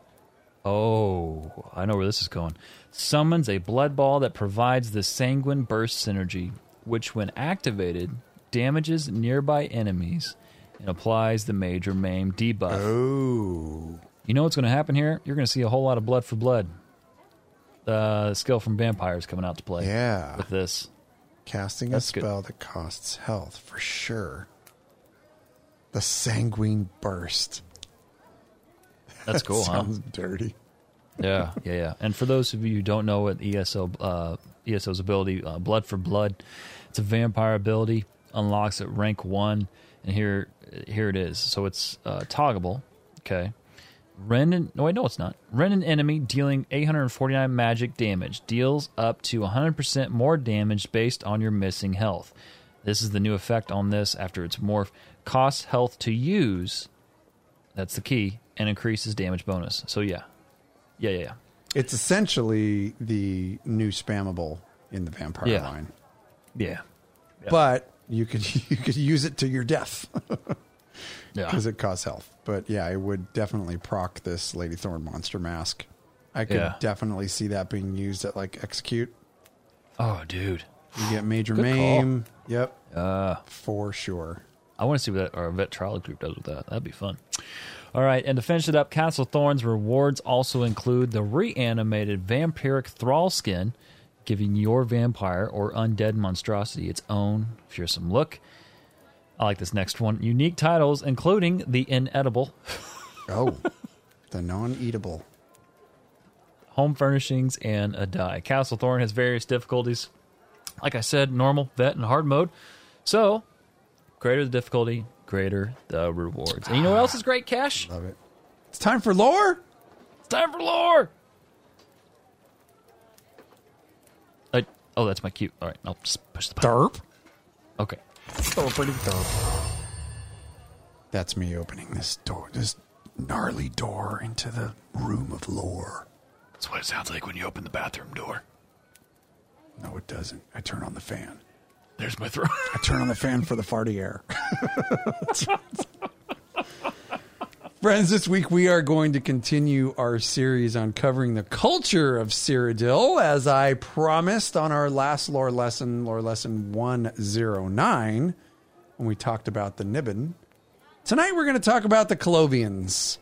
Speaker 5: oh, I know where this is going, summons a blood ball that provides the Sanguine Burst synergy, which when activated, damages nearby enemies and applies the Major Maim debuff.
Speaker 1: Oh.
Speaker 5: You know what's going to happen here? You're going to see a whole lot of blood for blood. The skill from vampires coming out to play.
Speaker 1: Yeah.
Speaker 5: With this.
Speaker 1: Casting
Speaker 5: That's
Speaker 1: a
Speaker 5: good.
Speaker 1: spell that costs health, for sure. The Sanguine Burst.
Speaker 5: That's cool, huh?
Speaker 1: Sounds dirty.
Speaker 5: Yeah, yeah, yeah. And for those of you who don't know what E S O, uh, E S O's ability, uh, Blood for Blood, it's a vampire ability, unlocks at rank one, and here, here it is. So it's uh, toggable. Okay. Rend an, no, wait, no, it's not. Rend an enemy dealing eight hundred forty-nine magic damage. Deals up to one hundred percent more damage based on your missing health. This is the new effect on this after its morph. Costs health to use, that's the key, and increases damage bonus. So yeah. Yeah, yeah, yeah.
Speaker 1: It's essentially the new spammable in the vampire
Speaker 5: Yeah.
Speaker 1: line.
Speaker 5: Yeah.
Speaker 1: But you could you could use it to your death.
Speaker 5: Yeah.
Speaker 1: because it costs health. But yeah, I would definitely proc this Lady Thorn monster mask. I could
Speaker 5: Yeah.
Speaker 1: definitely see that being used at like execute.
Speaker 5: Oh, dude.
Speaker 1: You get major
Speaker 5: Good call.
Speaker 1: maim. Yep,
Speaker 5: Uh,
Speaker 1: for sure.
Speaker 5: I want to see what that, our vet trial group does with that. That'd be fun. All right, and to finish it up, Castle Thorn's rewards also include the reanimated vampiric thrall skin, giving your vampire or undead monstrosity its own fearsome look. I like this next one. Unique titles, including the inedible,
Speaker 1: Oh, the non-eatable.
Speaker 5: home furnishings, and a die. Castle Thorn has various difficulties. Like I said, normal, vet, and hard mode. So, greater the difficulty, greater the rewards. And you know what else is great, Cash?
Speaker 1: Love it. It's time for lore.
Speaker 5: It's time for lore! I, oh, that's my cue. All right, I'll just push the button.
Speaker 1: Derp.
Speaker 5: Okay.
Speaker 1: Derpity derp. That's me opening this door, this gnarly door into the room of lore.
Speaker 5: That's what it sounds like when you open the bathroom door.
Speaker 1: No, it doesn't. I turn on the fan.
Speaker 5: There's my throat.
Speaker 1: I turn on the fan for the farty air. Friends, this week we are going to continue our series on covering the culture of Cyrodiil, as I promised on our last lore lesson, lore lesson one oh nine, when we talked about the Niben. Tonight we're going to talk about the Colovians,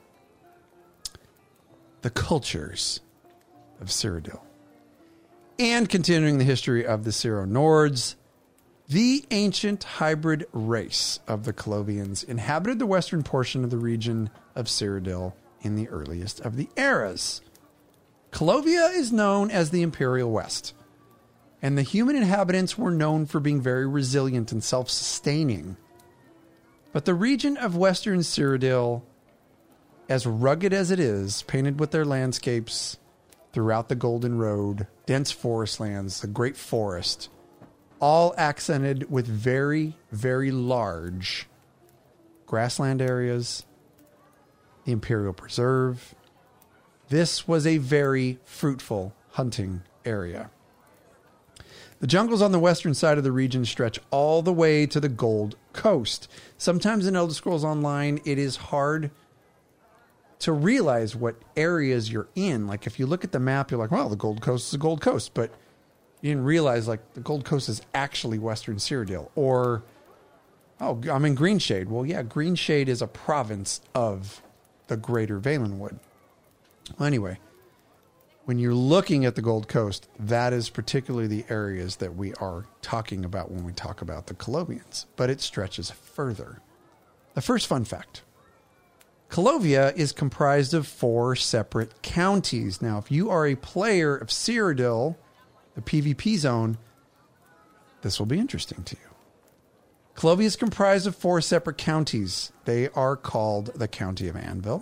Speaker 1: the cultures of Cyrodiil, and continuing the history of the Ciro Nords. The ancient hybrid race of the Colovians inhabited the western portion of the region of Cyrodiil in the earliest of the eras. Colovia is known as the Imperial West, and the human inhabitants were known for being very resilient and self-sustaining. But the region of western Cyrodiil, as rugged as it is, painted with their landscapes throughout the Golden Road, dense forest lands, the Great Forest, all accented with very, very large grassland areas, the Imperial Preserve. This was a very fruitful hunting area. The jungles on the western side of the region stretch all the way to the Gold Coast. Sometimes in Elder Scrolls Online, it is hard to realize what areas you're in. Like if you look at the map, you're like, well, the Gold Coast is the Gold Coast, but you didn't realize like the Gold Coast is actually Western Cyrodiil. Or, oh, I'm in Greenshade. Well, yeah, Greenshade is a province of the Greater Valenwood. Well, anyway, when you're looking at the Gold Coast, that is particularly the areas that we are talking about when we talk about the Colovians. But it stretches further. The first fun fact. Colovia is comprised of four separate counties. Now, if you are a player of Cyrodiil, the PvP zone, this will be interesting to you. Colovia is comprised of four separate counties. They are called the County of Anvil,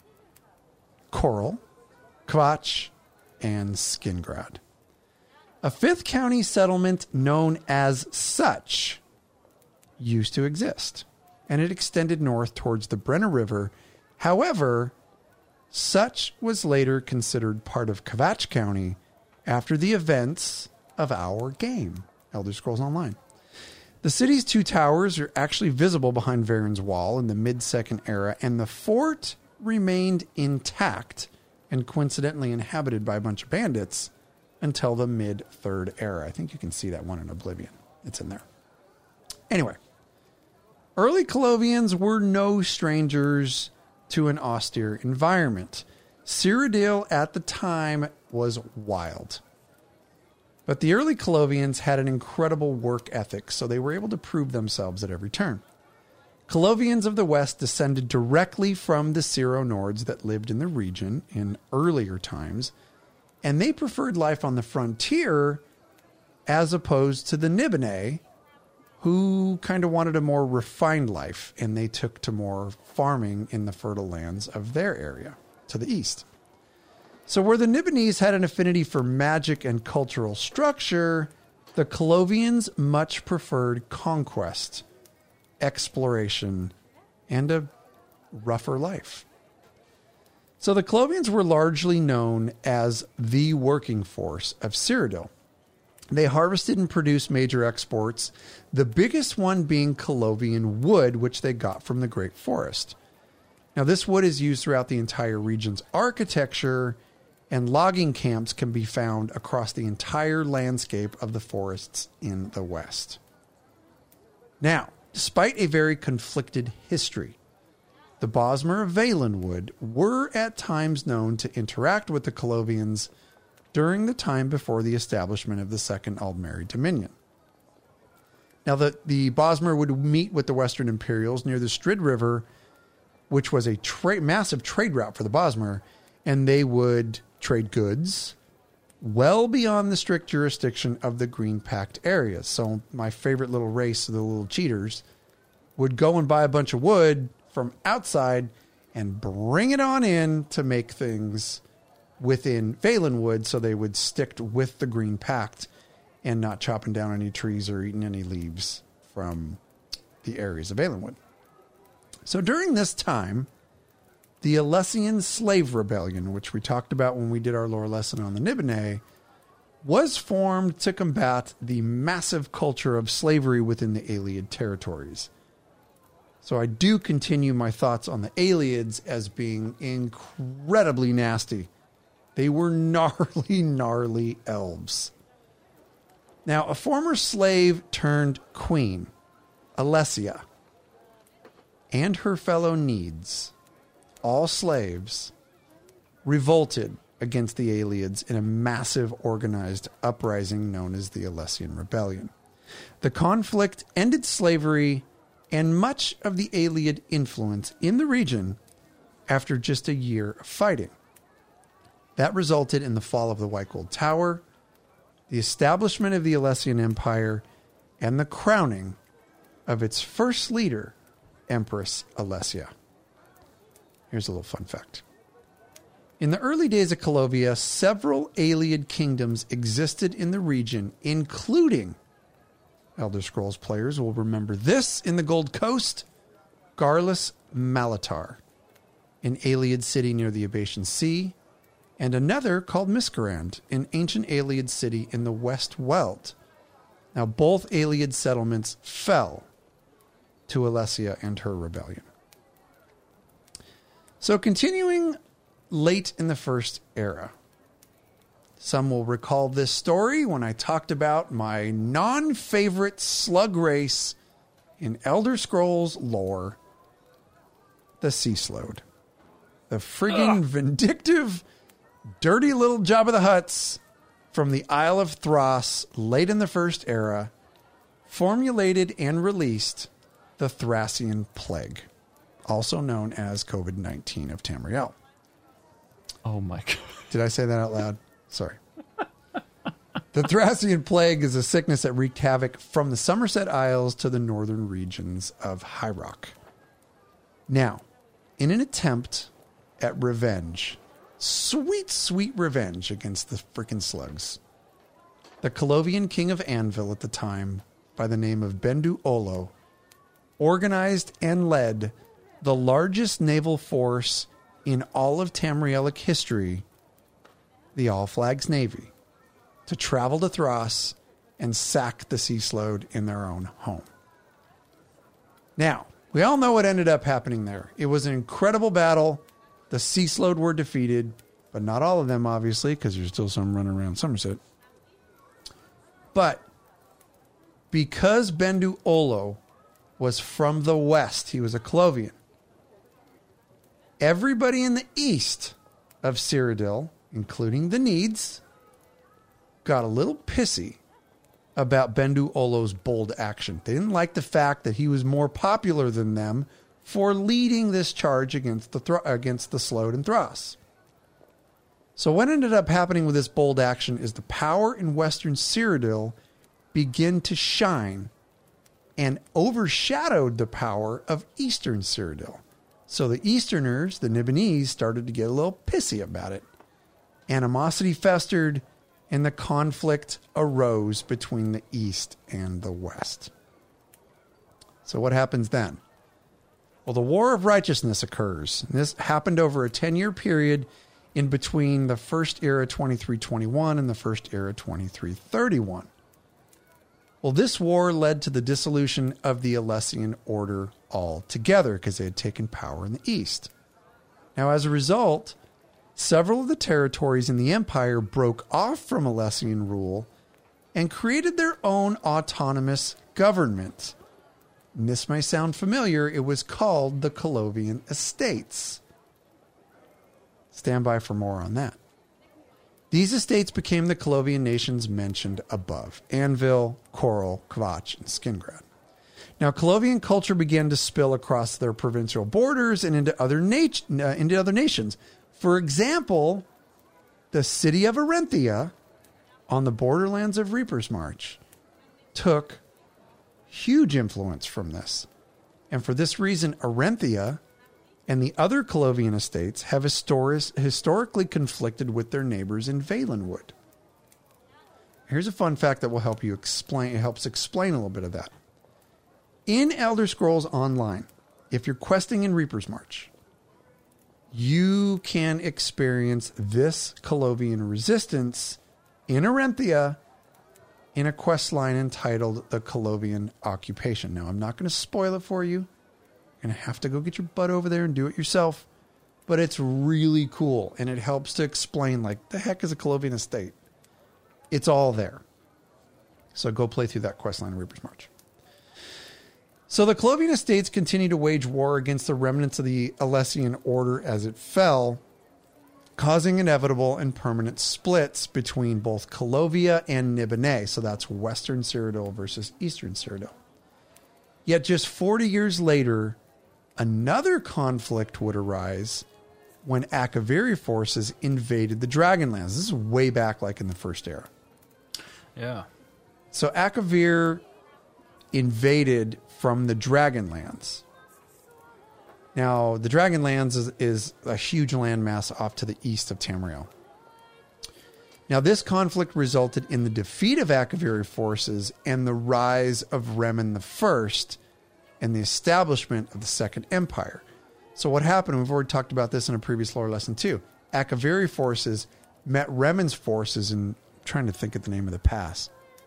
Speaker 1: Coral, Kvatch, and Skingrad. A fifth county settlement known as such used to exist, and it extended north towards the Brenner River. However, such was later considered part of Kvatch County after the events of our game, Elder Scrolls Online. The city's two towers are actually visible behind Varen's Wall in the mid-Second Era, and the fort remained intact and coincidentally inhabited by a bunch of bandits until the mid-Third Era. I think you can see that one in Oblivion. It's in there. Anyway, early Colovians were no strangers to an austere environment. Cyrodiil at the time was wild. But the early Colovians had an incredible work ethic, so they were able to prove themselves at every turn. Colovians of the West descended directly from the Ciro Nords that lived in the region in earlier times, and they preferred life on the frontier as opposed to the Nibene, who kind of wanted a more refined life, and they took to more farming in the fertile lands of their area to the east. So where the Nibenese had an affinity for magic and cultural structure, the Colovians much preferred conquest, exploration, and a rougher life. So the Colovians were largely known as the working force of Cyrodiil. They harvested and produced major exports, the biggest one being Colovian wood, which they got from the Great Forest. Now, this wood is used throughout the entire region's architecture, and logging camps can be found across the entire landscape of the forests in the West. Now, despite a very conflicted history, the Bosmer of Valenwood were at times known to interact with the Colovians during the time before the establishment of the Second Aldmeri Dominion. Now, the, the Bosmer would meet with the Western Imperials near the Strid River, which was a tra- massive trade route for the Bosmer, and they would trade goods well beyond the strict jurisdiction of the Green Pact areas. So my favorite little race, the little cheaters, would go and buy a bunch of wood from outside and bring it on in to make things within Valenwood, so they would stick with the Green Pact and not chopping down any trees or eating any leaves from the areas of Valenwood. So during this time, the Alessian Slave Rebellion, which we talked about when we did our lore lesson on the Nibene, was formed to combat the massive culture of slavery within the Ayleid territories. So I do continue my thoughts on the Ayleids as being incredibly nasty. They were gnarly, gnarly elves. Now, a former slave turned queen, Alessia, and her fellow Needs, all slaves, revolted against the Ayleids in a massive organized uprising known as the Alessian Rebellion. The conflict ended slavery and much of the Ayleid influence in the region after just a year of fighting. That resulted in the fall of the White Gold Tower, the establishment of the Alessian Empire, and the crowning of its first leader, Empress Alessia. Here's a little fun fact. In the early days of Calovia, several Ayleid kingdoms existed in the region, including, Elder Scrolls players will remember this in the Gold Coast, Garlus Malatar, an Ayleid city near the Abatian Sea, and another called Miscarand, an ancient Ayleid city in the West Welt. Now, both Ayleid settlements fell to Alessia and her rebellion. So, continuing late in the First Era, some will recall this story when I talked about my non-favorite slug race in Elder Scrolls lore, the Sea Slode. The friggin' Ugh. vindictive, dirty little Jabba the Hutts from the Isle of Thras late in the First Era formulated and released the Thracian Plague, also known as COVID nineteen of Tamriel.
Speaker 5: Oh my God.
Speaker 1: Did I say that out loud? Sorry. The Thracian Plague is a sickness that wreaked havoc from the Somerset Isles to the northern regions of High Rock. Now, in an attempt at revenge, sweet, sweet revenge against the freaking slugs, the Colovian king of Anvil at the time, by the name of Bendu Olo, organized and led the largest naval force in all of Tamrielic history, the All Flags Navy, to travel to Thras and sack the Sea Slode in their own home. Now, we all know what ended up happening there. It was an incredible battle. The Sea Slode were defeated, but not all of them, obviously, because there's still some running around Somerset. But because Bendu Olo was from the west, he was a Colovian, everybody in the east of Cyrodiil, including the Needs, got a little pissy about Bendu Olo's bold action. They didn't like the fact that he was more popular than them for leading this charge against the Thra- against the Slode and Thras. So what ended up happening with this bold action is the power in western Cyrodiil began to shine and overshadowed the power of eastern Cyrodiil. So the Easterners, the Nibbenese, started to get a little pissy about it. Animosity festered, and the conflict arose between the East and the West. So what happens then? Well, the War of Righteousness occurs. And this happened over a ten-year period in between the First Era twenty-three twenty-one and the First Era twenty-three thirty-one. Well, this war led to the dissolution of the Alessian order altogether because they had taken power in the east. Now, as a result, several of the territories in the empire broke off from Alessian rule and created their own autonomous government. And this may sound familiar. It was called the Colovian Estates. Stand by for more on that. These estates became the Colovian nations mentioned above: Anvil, Coral, Kvatch, and Skingrad. Now, Colovian culture began to spill across their provincial borders and into other, nat- uh, into other nations. For example, the city of Arenthia on the borderlands of Reaper's March took huge influence from this. And for this reason, Arenthia and the other Colovian estates have historis- historically conflicted with their neighbors in Valenwood. Here's a fun fact that will help you explain. It helps explain a little bit of that. In Elder Scrolls Online, if you're questing in Reaper's March, you can experience this Colovian resistance in Arenthia in a quest line entitled The Colovian Occupation. Now, I'm not going to spoil it for you. You're going to have to go get your butt over there and do it yourself. But it's really cool, and it helps to explain, like, the heck is a Colovian estate? It's all there. So go play through that quest line in Reaper's March. So the Colovian estates continued to wage war against the remnants of the Alessian order as it fell, causing inevitable and permanent splits between both Colovia and Nibene. So that's Western Cyrodiil versus Eastern Cyrodiil. Yet just forty years later, another conflict would arise when Akaviri forces invaded the Dragonlands. This is way back like in the First Era.
Speaker 5: Yeah.
Speaker 1: So Akavir invaded from the Dragonlands. Now, the Dragonlands is, is a huge landmass off to the east of Tamriel. Now, this conflict resulted in the defeat of Akaviri forces and the rise of Remen the First and the establishment of the Second Empire. So what happened, we've already talked about this in a previous lore lesson too. Akaviri forces met Remen's forces in, I'm trying to think of the name of the pass.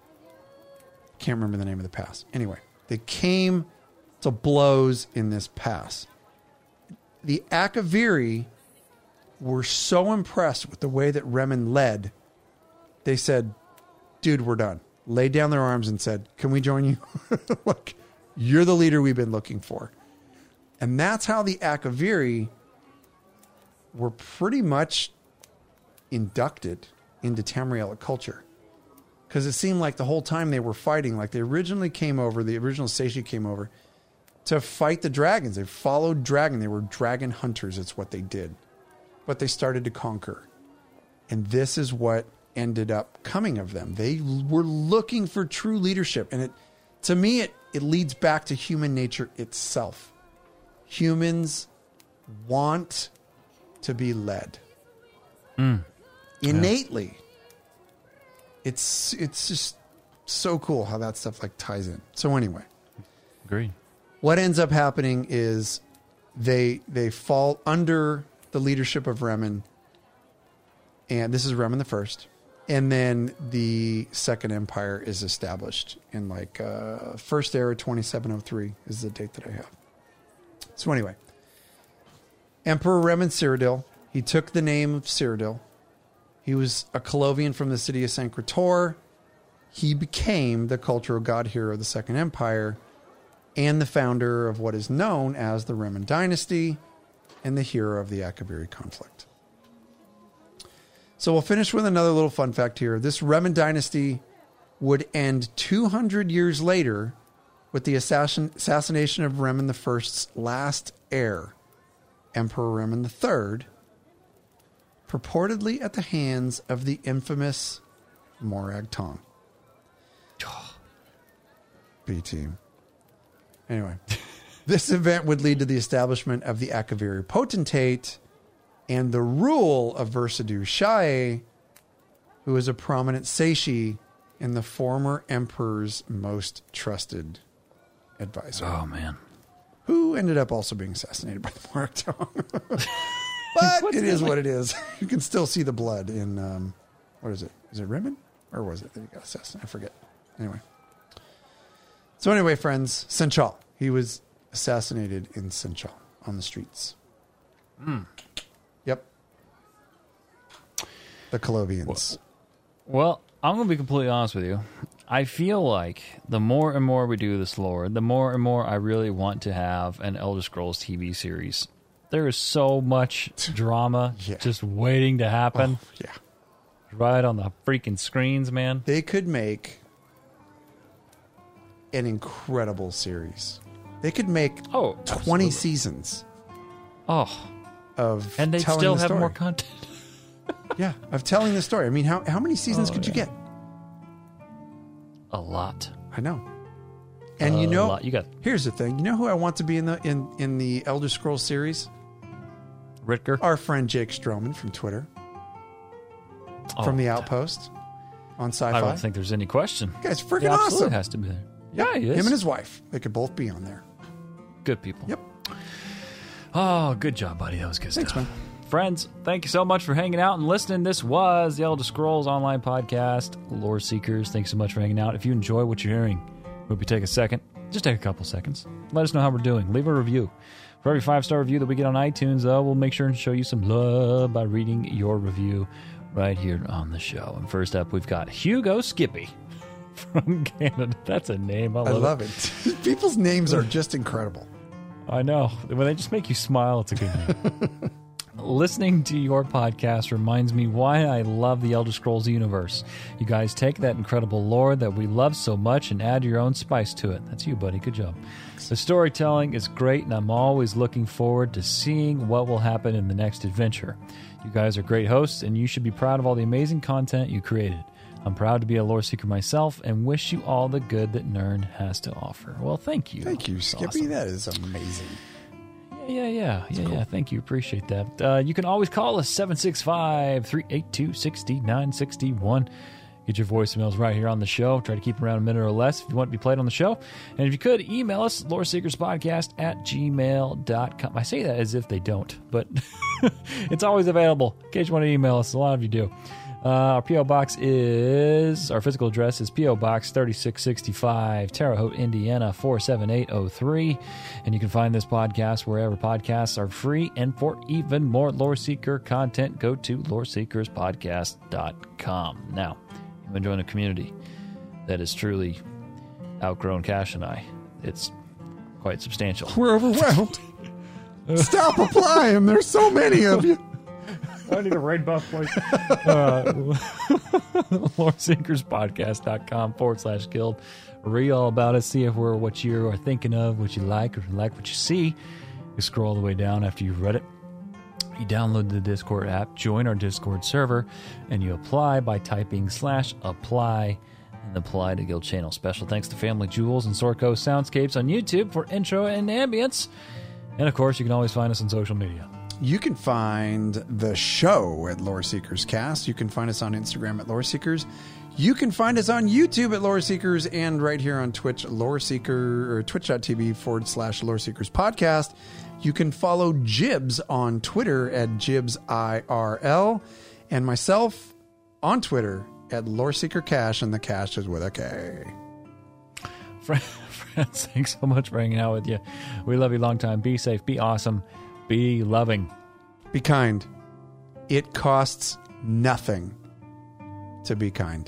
Speaker 1: Can't remember the name of the pass. Anyway, they came to blows in this pass. The Akaviri were so impressed with the way that Remen led, they said, dude, we're done. Laid down their arms and said, can we join you? Look, you're the leader we've been looking for. And that's how the Akaviri were pretty much inducted into Tamrielic culture. Because it seemed like the whole time they were fighting, like they originally came over, the original Seishi came over to fight the dragons. They followed dragon. They were dragon hunters. It's what they did. But they started to conquer. And this is what ended up coming of them. They were looking for true leadership. And it, to me, it, it leads back to human nature itself. Humans want to be led.
Speaker 5: Mm.
Speaker 1: Innately. Yeah. It's it's just so cool how that stuff like ties in. So anyway.
Speaker 5: Agreed.
Speaker 1: What ends up happening is they they fall under the leadership of Remen. And this is Remen the First. And then the Second Empire is established in like uh, First Era twenty-seven oh three is the date that I have. So anyway, Emperor Remen Cyrodiil, he took the name of Cyrodiil. He was a Colovian from the city of Sancretor. He became the cultural god hero of the Second Empire and the founder of what is known as the Remen Dynasty and the hero of the Akaviri conflict. So we'll finish with another little fun fact here. This Remen Dynasty would end two hundred years later with the assassin, assassination of Remen the First's last heir, Emperor Remen the Third, purportedly at the hands of the infamous Morag Tong. B-team. Anyway, this event would lead to the establishment of the Akaviri Potentate and the rule of Versadur Shae, who is a prominent Seishi and the former emperor's most trusted advisor.
Speaker 5: Oh, man.
Speaker 1: Who ended up also being assassinated by the Morag Tong. But it is what it is. You can still see the blood in, um, what is it? Is it Remen? Or was it that he got assassinated? I forget. Anyway.
Speaker 7: So anyway, friends, Senchal. He was assassinated in Senchal on the streets.
Speaker 5: Mm.
Speaker 7: Yep. The Colovians.
Speaker 5: Well, I'm going to be completely honest with you. I feel like the more and more we do this lore, the more and more I really want to have an Elder Scrolls T V series. There is so much drama
Speaker 7: Yeah.
Speaker 5: just waiting to happen.
Speaker 7: Oh, yeah.
Speaker 5: Right on the freaking screens, man.
Speaker 7: They could make an incredible series. They could make
Speaker 5: Oh,
Speaker 7: twenty
Speaker 5: absolutely.
Speaker 7: seasons
Speaker 5: Oh,
Speaker 7: of
Speaker 5: and they
Speaker 7: telling
Speaker 5: still
Speaker 7: the
Speaker 5: have
Speaker 7: story.
Speaker 5: more content.
Speaker 7: Yeah, of telling the story. I mean, how how many seasons
Speaker 5: Oh,
Speaker 7: could you
Speaker 5: yeah.
Speaker 7: get?
Speaker 5: A lot.
Speaker 7: I know. And
Speaker 5: A
Speaker 7: you know,
Speaker 5: lot. You got
Speaker 7: here's the thing. You know who I want to be in the in in the Elder Scrolls series?
Speaker 5: Ritker.
Speaker 7: Our friend Jake Stroman from Twitter,
Speaker 5: Oh,
Speaker 7: from the Outpost on Sci-Fi.
Speaker 5: I don't think there's any question.
Speaker 7: Guy's freaking
Speaker 5: He absolutely
Speaker 7: awesome.
Speaker 5: has to be there. Yeah, he is.
Speaker 7: Him and his wife. They could both be on there.
Speaker 5: Good people.
Speaker 7: Yep.
Speaker 5: Oh, good job, buddy. That was good
Speaker 7: Thanks,
Speaker 5: stuff.
Speaker 7: man.
Speaker 5: Friends, thank you so much for hanging out and listening. This was the Elder Scrolls Online Podcast. Lore Seekers, thanks so much for hanging out. If you enjoy what you're hearing, hope you take a second. Just take a couple seconds. Let us know how we're doing. Leave a review. For every five-star review that we get on iTunes, though, we'll make sure and show you some love by reading your review right here on the show. And first up, we've got Hugo Skippy from Canada. That's a name. I love,
Speaker 7: I love it. People's names are just incredible.
Speaker 5: I know. When they just make you smile, it's a good name. Listening to your podcast reminds me why I love the Elder Scrolls universe. You guys take that incredible lore that we love so much and add your own spice to it. That's you, buddy. Good job. The storytelling is great, and I'm always looking forward to seeing what will happen in the next adventure. You guys are great hosts, and you should be proud of all the amazing content you created. I'm proud to be a lore seeker myself and wish you all the good that Nern has to offer. Well, thank you.
Speaker 7: Thank you,
Speaker 5: That's
Speaker 7: Skippy.
Speaker 5: awesome.
Speaker 7: That is amazing.
Speaker 5: Yeah, yeah, yeah, yeah. Thank you. Appreciate that. Uh, you can always call us seven six five, three eight two, six nine six one. Get your voicemails right here on the show. Try to keep them around a minute or less if you want to be played on the show. And if you could, email us, loreseekerspodcast at gmail dot com. I say that as if they don't, but it's always available in case you want to email us. A lot of you do. Uh, our P O box is, our physical address is P O Box thirty-six sixty-five, Terre Haute, Indiana, four seven eight oh three. And you can find this podcast wherever podcasts are free. And for even more Lore Seeker content, go to lore seekers podcast dot com. Now, I'm enjoying a community that has truly outgrown Cash and I. It's quite substantial.
Speaker 7: We're overwhelmed. Stop applying. There's so many of you.
Speaker 5: I need a raid buff, please. uh, lore seekers podcast dot com forward slash guild. Read all about us. See if we're what you are thinking of, what you like, or if you like what you see. You scroll all the way down after you've read it. You download the Discord app, join our Discord server, and you apply by typing slash apply and apply to Guild Channel. Special thanks to Family Jewels and Sorko Soundscapes on YouTube for intro and ambience. And of course, you can always find us on social media.
Speaker 7: You can find the show at Lore Seekers Cast. You can find us on Instagram at Lore Seekers. You can find us on YouTube at Lore Seekers and right here on Twitch, Lore Seeker, or twitch.tv forward slash Lore Seekers Podcast. You can follow Jibs on Twitter at Jibs I R L and myself on Twitter at Lore Seeker Cash, and the Cash is with a K.
Speaker 5: Friends, thanks so much for hanging out with you. We love you long time. Be safe, be awesome, be loving.
Speaker 7: Be kind. It costs nothing to be kind.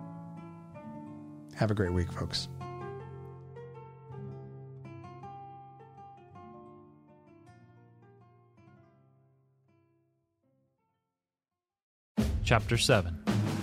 Speaker 7: Have a great week, folks.
Speaker 5: Chapter seven.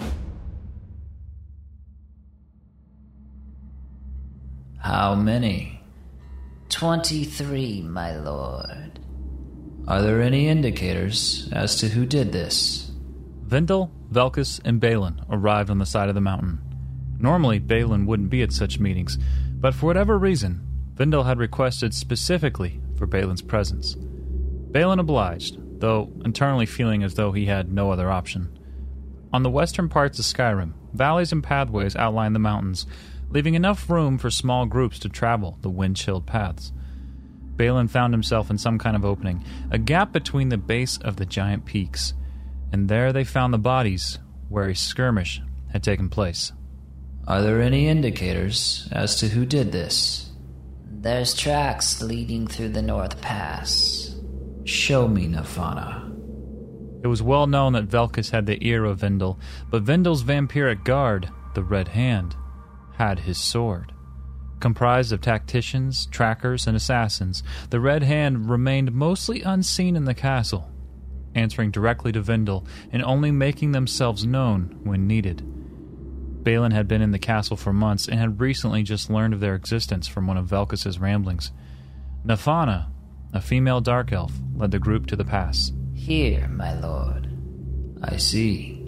Speaker 3: How many?
Speaker 8: Twenty-three, my lord.
Speaker 3: Are there any indicators as to who did this?
Speaker 5: Vindel, Velkus, and Balin arrived on the side of the mountain. Normally, Balin wouldn't be at such meetings, but for whatever reason, Vindel had requested specifically for Balin's presence. Balin obliged, though internally feeling as though he had no other option. On the western parts of Skyrim, valleys and pathways outline the mountains, leaving enough room for small groups to travel the wind-chilled paths. Balin found himself in some kind of opening, a gap between the base of the giant peaks, and there they found the bodies where a skirmish had taken place.
Speaker 2: Are there any indicators as to who did this?
Speaker 8: There's tracks leading through the North Pass.
Speaker 2: Show me, Nafana.
Speaker 5: It was well known that Velkus had the ear of Vindel, but Vindel's vampiric guard, the Red Hand, had his sword. Comprised of tacticians, trackers, and assassins, the Red Hand remained mostly unseen in the castle, answering directly to Vindel and only making themselves known when needed. Balin had been in the castle for months and had recently just learned of their existence from one of Velkus's ramblings. Nafana, a female dark elf, led the group to the pass.
Speaker 8: Here, my lord.
Speaker 2: I see.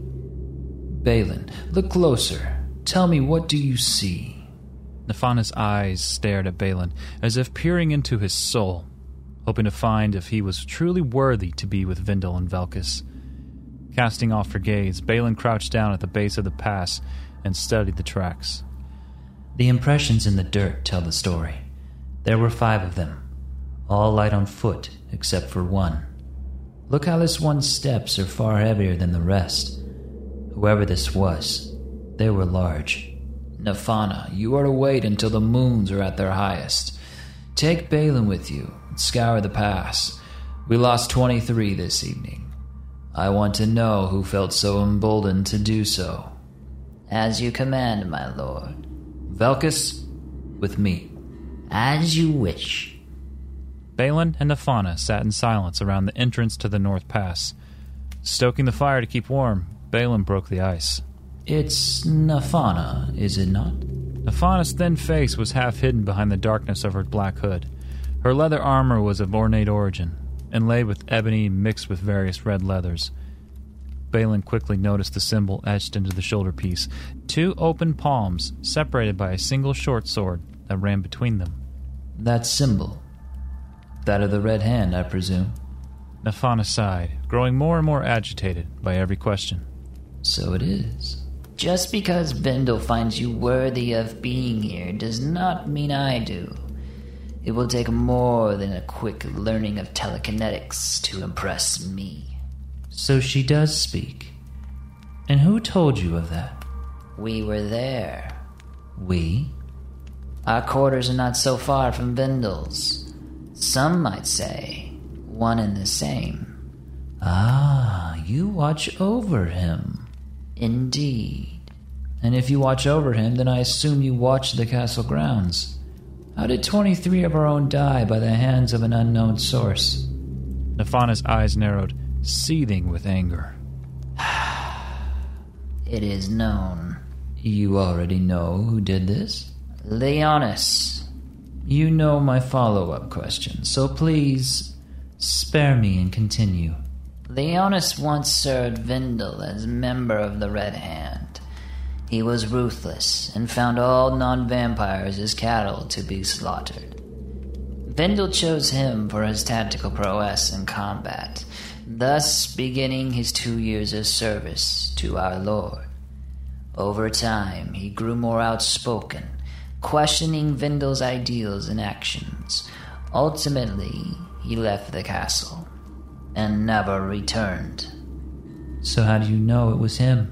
Speaker 2: Balin, look closer. Tell me, what do you see?
Speaker 5: Nafana's eyes stared at Balin, as if peering into his soul, hoping to find if he was truly worthy to be with Vindel and Velkus. Casting off her gaze, Balin crouched down at the base of the pass and studied the tracks.
Speaker 3: The impressions in the dirt tell the story. There were five of them, all light on foot except for one.
Speaker 2: Look how this one's steps are far heavier than the rest.
Speaker 3: Whoever this was, they were large.
Speaker 2: Nafana, you are to wait until the moons are at their highest. Take Balin with you and scour the pass. We lost twenty-three this evening. I want to know who felt so emboldened to do so.
Speaker 8: As you command, my lord.
Speaker 2: Velkus, with me.
Speaker 8: As you wish.
Speaker 5: Balin and Nafana sat in silence around the entrance to the North Pass. Stoking the fire to keep warm, Balin broke the ice.
Speaker 2: It's Nafana, is it not?
Speaker 5: Nafana's thin face was half hidden behind the darkness of her black hood. Her leather armor was of ornate origin, inlaid with ebony mixed with various red leathers. Balin quickly noticed the symbol etched into the shoulder piece, two open palms separated by a single short sword that ran between them.
Speaker 2: That symbol. That of the Red Hand, I presume.
Speaker 5: Nafana sighed, growing more and more agitated by every question.
Speaker 2: So it is.
Speaker 8: Just because Vindel finds you worthy of being here does not mean I do. It will take more than a quick learning of telekinetics to impress me.
Speaker 3: So she does speak. And who told you of that?
Speaker 8: We were there.
Speaker 3: We?
Speaker 8: Our quarters are not so far from Vindel's. Some might say one and the same.
Speaker 3: Ah, you watch over him.
Speaker 8: Indeed.
Speaker 2: And if you watch over him, then I assume you watch the castle grounds. How did twenty-three of our own die by the hands of an unknown source?
Speaker 5: Nafana's eyes narrowed, seething with anger.
Speaker 8: It is known.
Speaker 2: You already know who did this?
Speaker 8: Leonis.
Speaker 2: You know my follow-up question, so please spare me and continue.
Speaker 8: Leonis once served Vindel as member of the Red Hand. He was ruthless and found all non-vampires as cattle to be slaughtered. Vindel chose him for his tactical prowess in combat, thus beginning his two years of service to our Lord. Over time, he grew more outspoken, questioning Vindel's ideals and actions. Ultimately, he left the castle and never returned.
Speaker 3: So how do you know it was him?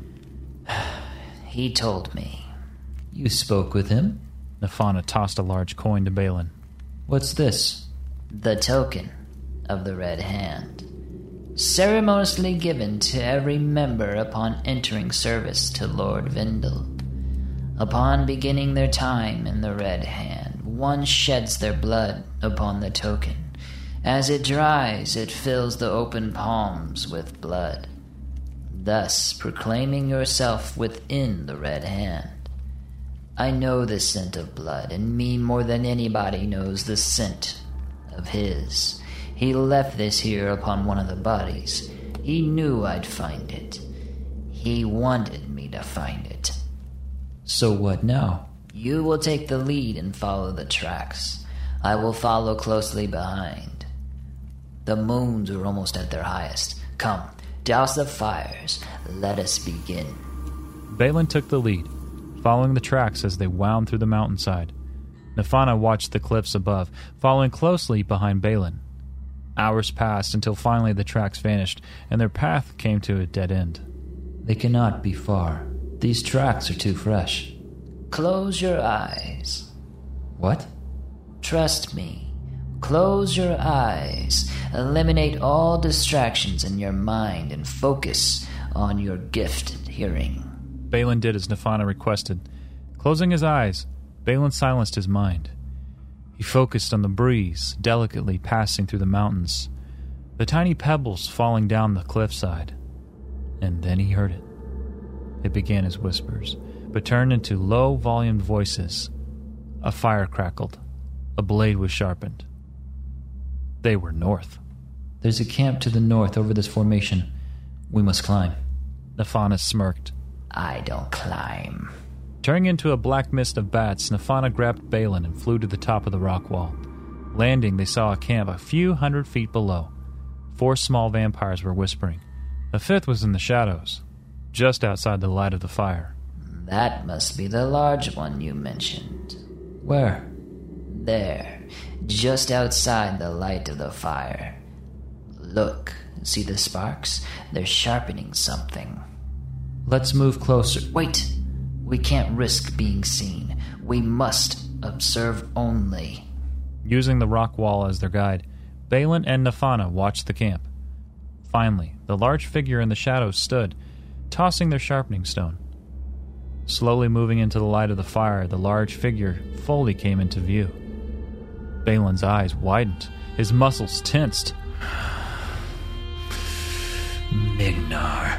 Speaker 8: He told me.
Speaker 2: You spoke with him?
Speaker 5: Nafana tossed a large coin to Balin.
Speaker 2: What's this?
Speaker 8: The token of the Red Hand. Ceremoniously given to every member upon entering service to Lord Vindel. Upon beginning their time in the Red Hand, one sheds their blood upon the token. As it dries, it fills the open palms with blood, thus proclaiming yourself within the Red Hand. I know the scent of blood, and me more than anybody knows the scent of his. He left this here upon one of the bodies. He knew I'd find it. He wanted me to find it.
Speaker 2: So what now?
Speaker 8: You will take the lead and follow the tracks. I will follow closely behind. The moons are almost at their highest. Come, douse the fires. Let us begin.
Speaker 5: Balin took the lead, following the tracks as they wound through the mountainside. Nafana watched the cliffs above, following closely behind Balin. Hours passed until finally the tracks vanished, and their path came to a dead end.
Speaker 2: They cannot be far. These tracks are too fresh.
Speaker 8: Close your eyes.
Speaker 3: What?
Speaker 8: Trust me. Close your eyes. Eliminate all distractions in your mind and focus on your gifted hearing.
Speaker 5: Balin did as Nafana requested. Closing his eyes, Balin silenced his mind. He focused on the breeze delicately passing through the mountains, the tiny pebbles falling down the cliffside. And then he heard it. It began as whispers, but turned into low-volumed voices. A fire crackled. A blade was sharpened. They were north.
Speaker 3: There's a camp to the north over this formation. We must climb.
Speaker 5: Nafana smirked.
Speaker 8: I don't climb.
Speaker 5: Turning into a black mist of bats, Nafana grabbed Balin and flew to the top of the rock wall. Landing, they saw a camp a few hundred feet below. Four small vampires were whispering. A fifth was in the shadows, just outside the light of the fire.
Speaker 8: That must be the large one you mentioned.
Speaker 3: Where?
Speaker 8: There, just outside the light of the fire. Look, see the sparks? They're sharpening something.
Speaker 3: Let's move closer.
Speaker 8: Wait! We can't risk being seen. We must observe only.
Speaker 5: Using the rock wall as their guide, Balin and Nafana watched the camp. Finally, the large figure in the shadows stood, tossing their sharpening stone. Slowly moving into the light of the fire, the large figure fully came into view. Balin's eyes widened, his muscles tensed.
Speaker 3: Mignar.